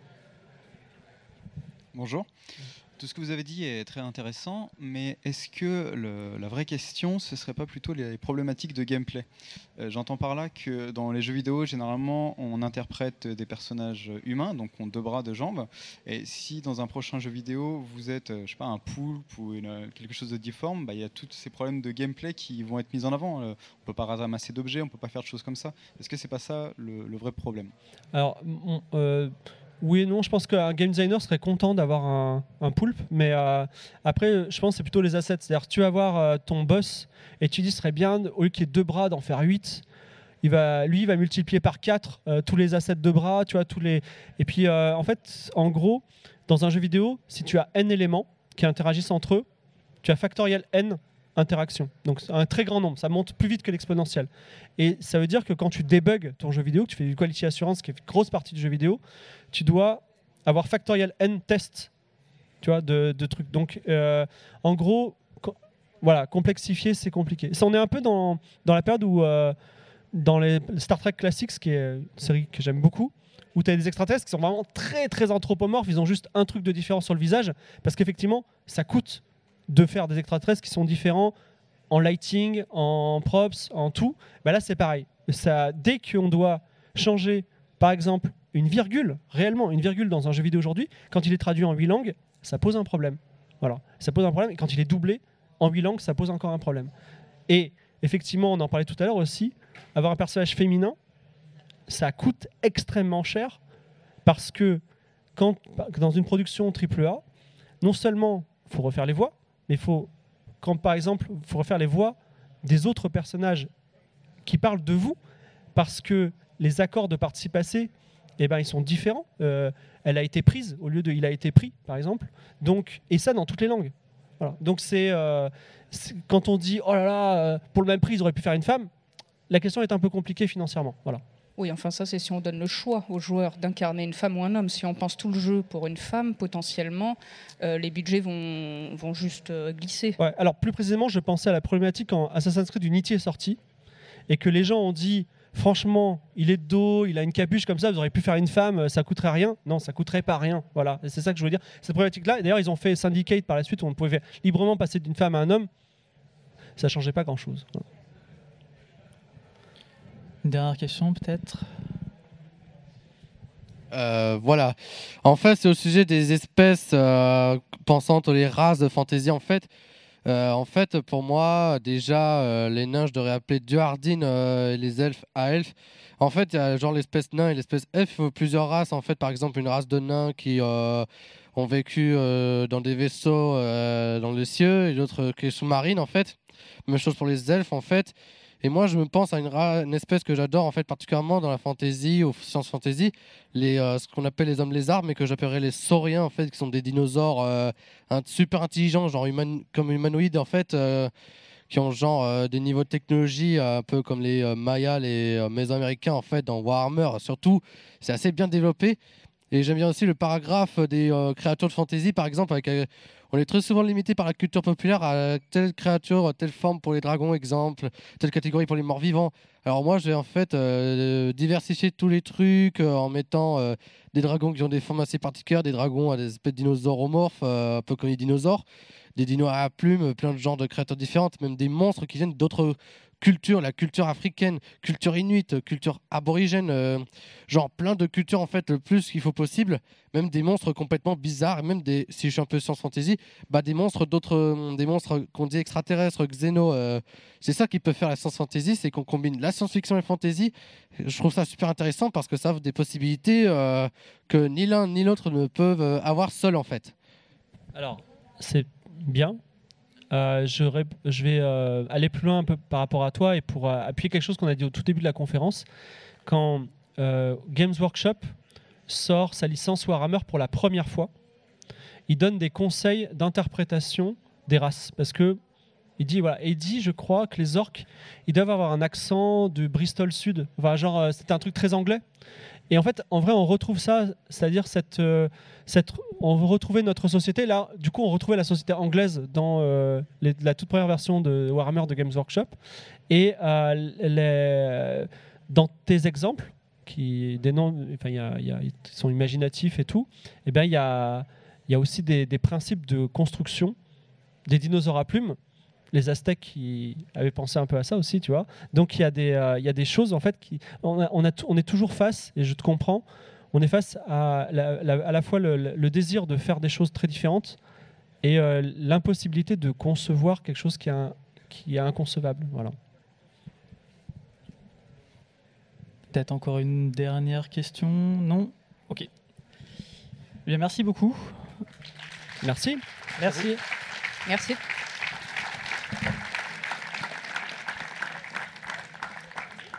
Bonjour. Tout ce que vous avez dit est très intéressant, mais est-ce que la vraie question, ce ne serait pas plutôt les problématiques de gameplay ? J'entends par là que dans les jeux vidéo, généralement, on interprète des personnages humains, donc ont 2 bras, 2 jambes. Et si dans un prochain jeu vidéo, vous êtes, je sais pas, un poulpe ou quelque chose de difforme, il y a tous ces problèmes de gameplay qui vont être mis en avant. On ne peut pas ramasser d'objets, on ne peut pas faire de choses comme ça. Est-ce que ce n'est pas ça le vrai problème ? Alors, oui et non, je pense qu'un game designer serait content d'avoir un poulpe, mais après, je pense que c'est plutôt les assets. C'est-à-dire, tu vas voir ton boss et tu dis, ce serait bien, au lieu qu'il y ait 2 bras, d'en faire 8. Il va multiplier par 4 tous les assets de bras, tu vois, Et puis, en fait, en gros, dans un jeu vidéo, si tu as n éléments qui interagissent entre eux, tu as factoriel n interactions. Donc, un très grand nombre. Ça monte plus vite que l'exponentielle. Et ça veut dire que quand tu débugs ton jeu vidéo, que tu fais du quality assurance, qui est une grosse partie du jeu vidéo, tu dois avoir factoriel n tests, tu vois, de trucs. Donc, en gros, voilà, complexifier, c'est compliqué. Ça, on est un peu dans la période où, dans les Star Trek Classics, qui est une série que j'aime beaucoup, où tu as des extraterrestres qui sont vraiment très, très anthropomorphes. Ils ont juste un truc de différent sur le visage, parce qu'effectivement, ça coûte de faire des extraterrestres qui sont différents en lighting, en props, en tout. Là, c'est pareil. Dès qu'on doit changer, par exemple, une virgule, réellement une virgule dans un jeu vidéo aujourd'hui, quand il est traduit en 8 langues, ça pose un problème. Voilà. Ça pose un problème. Et quand il est doublé en 8 langues, ça pose encore un problème. Et effectivement, on en parlait tout à l'heure aussi, avoir un personnage féminin, ça coûte extrêmement cher parce que dans une production AAA, non seulement il faut refaire les voix, mais par exemple, il faut refaire les voix des autres personnages qui parlent de vous, parce que les accords de participe passé, ils sont différents. Elle a été prise au lieu de il a été pris, par exemple. Donc, et ça dans toutes les langues. Voilà. Donc quand on dit oh là là, pour le même prix, ils auraient pu faire une femme, la question est un peu compliquée financièrement. Voilà. Oui, enfin ça c'est si on donne le choix aux joueurs d'incarner une femme ou un homme. Si on pense tout le jeu pour une femme, potentiellement, les budgets vont juste glisser. Ouais, alors plus précisément, je pensais à la problématique quand Assassin's Creed Unity est sorti et que les gens ont dit franchement, il est de dos, il a une capuche comme ça, vous auriez pu faire une femme, ça coûterait rien. Non, ça coûterait pas rien. Voilà, et c'est ça que je veux dire. Cette problématique-là, et d'ailleurs ils ont fait Syndicate par la suite où on pouvait librement passer d'une femme à un homme. Ça changeait pas grand-chose. Voilà. Une dernière question peut-être. Voilà. En fait, c'est au sujet des espèces pensantes, les races de fantasy. En fait, pour moi, déjà, les nains, je devrais appeler Duardin et les elfes à elfes. En fait, il y a genre l'espèce nain et l'espèce elfe, plusieurs races. En fait, par exemple, une race de nains qui ont vécu dans des vaisseaux dans les cieux et l'autre qui est sous-marine, en fait. Même chose pour les elfes, en fait. Et moi, je me pense à une espèce que j'adore, en fait, particulièrement dans la fantasy, ou science fantasy, ce qu'on appelle les hommes lézards, mais que j'appellerais les sauriens, en fait, qui sont des dinosaures super intelligents, genre comme humanoïdes, en fait, qui ont genre des niveaux de technologie un peu comme les Mayas, les Mésoaméricains, en fait, dans Warhammer, surtout. C'est assez bien développé. Et j'aime bien aussi le paragraphe des créatures de fantasy, par exemple, on est très souvent limité par la culture populaire à telle créature, telle forme pour les dragons, exemple, telle catégorie pour les morts vivants. Alors moi, je vais en fait diversifier tous les trucs en mettant des dragons qui ont des formes assez particulières, des dragons à des espèces de dinosauromorphes, un peu comme les dinosaures, des dinos à plumes, plein de genres de créatures différentes, même des monstres qui viennent d'autres culture, la culture africaine, culture inuite, culture aborigène, genre plein de cultures en fait le plus qu'il faut possible, même des monstres complètement bizarres, et même des, si je suis un peu science fantasy, des monstres qu'on dit extraterrestres, xéno, c'est ça qui peut faire la science fantasy, c'est qu'on combine la science-fiction et la fantasy. Je trouve ça super intéressant parce que ça offre des possibilités que ni l'un ni l'autre ne peuvent avoir seuls en fait. Alors, c'est bien. Je vais aller plus loin un peu par rapport à toi et pour appuyer quelque chose qu'on a dit au tout début de la conférence. Quand Games Workshop sort sa licence Warhammer pour la première fois, il donne des conseils d'interprétation des races. Parce que il dit, je crois, que les orques, ils doivent avoir un accent du Bristol Sud. Enfin, genre, c'était un truc très anglais. Et en fait, en vrai, on retrouve ça, c'est-à-dire on veut retrouver notre société. Là, du coup, on retrouvait la société anglaise dans la toute première version de Warhammer de Games Workshop. Et dans tes exemples, qui sont imaginatifs et tout, eh ben, il y a aussi des principes de construction des dinosaures à plumes. Les Aztèques qui avaient pensé un peu à ça aussi, tu vois. Donc il y a des choses en fait on est toujours face, et je te comprends, on est face à la fois le désir de faire des choses très différentes et l'impossibilité de concevoir quelque chose qui est inconcevable. Voilà. Peut-être encore une dernière question? Non? Ok. Bien, merci beaucoup. Merci. Merci. Merci.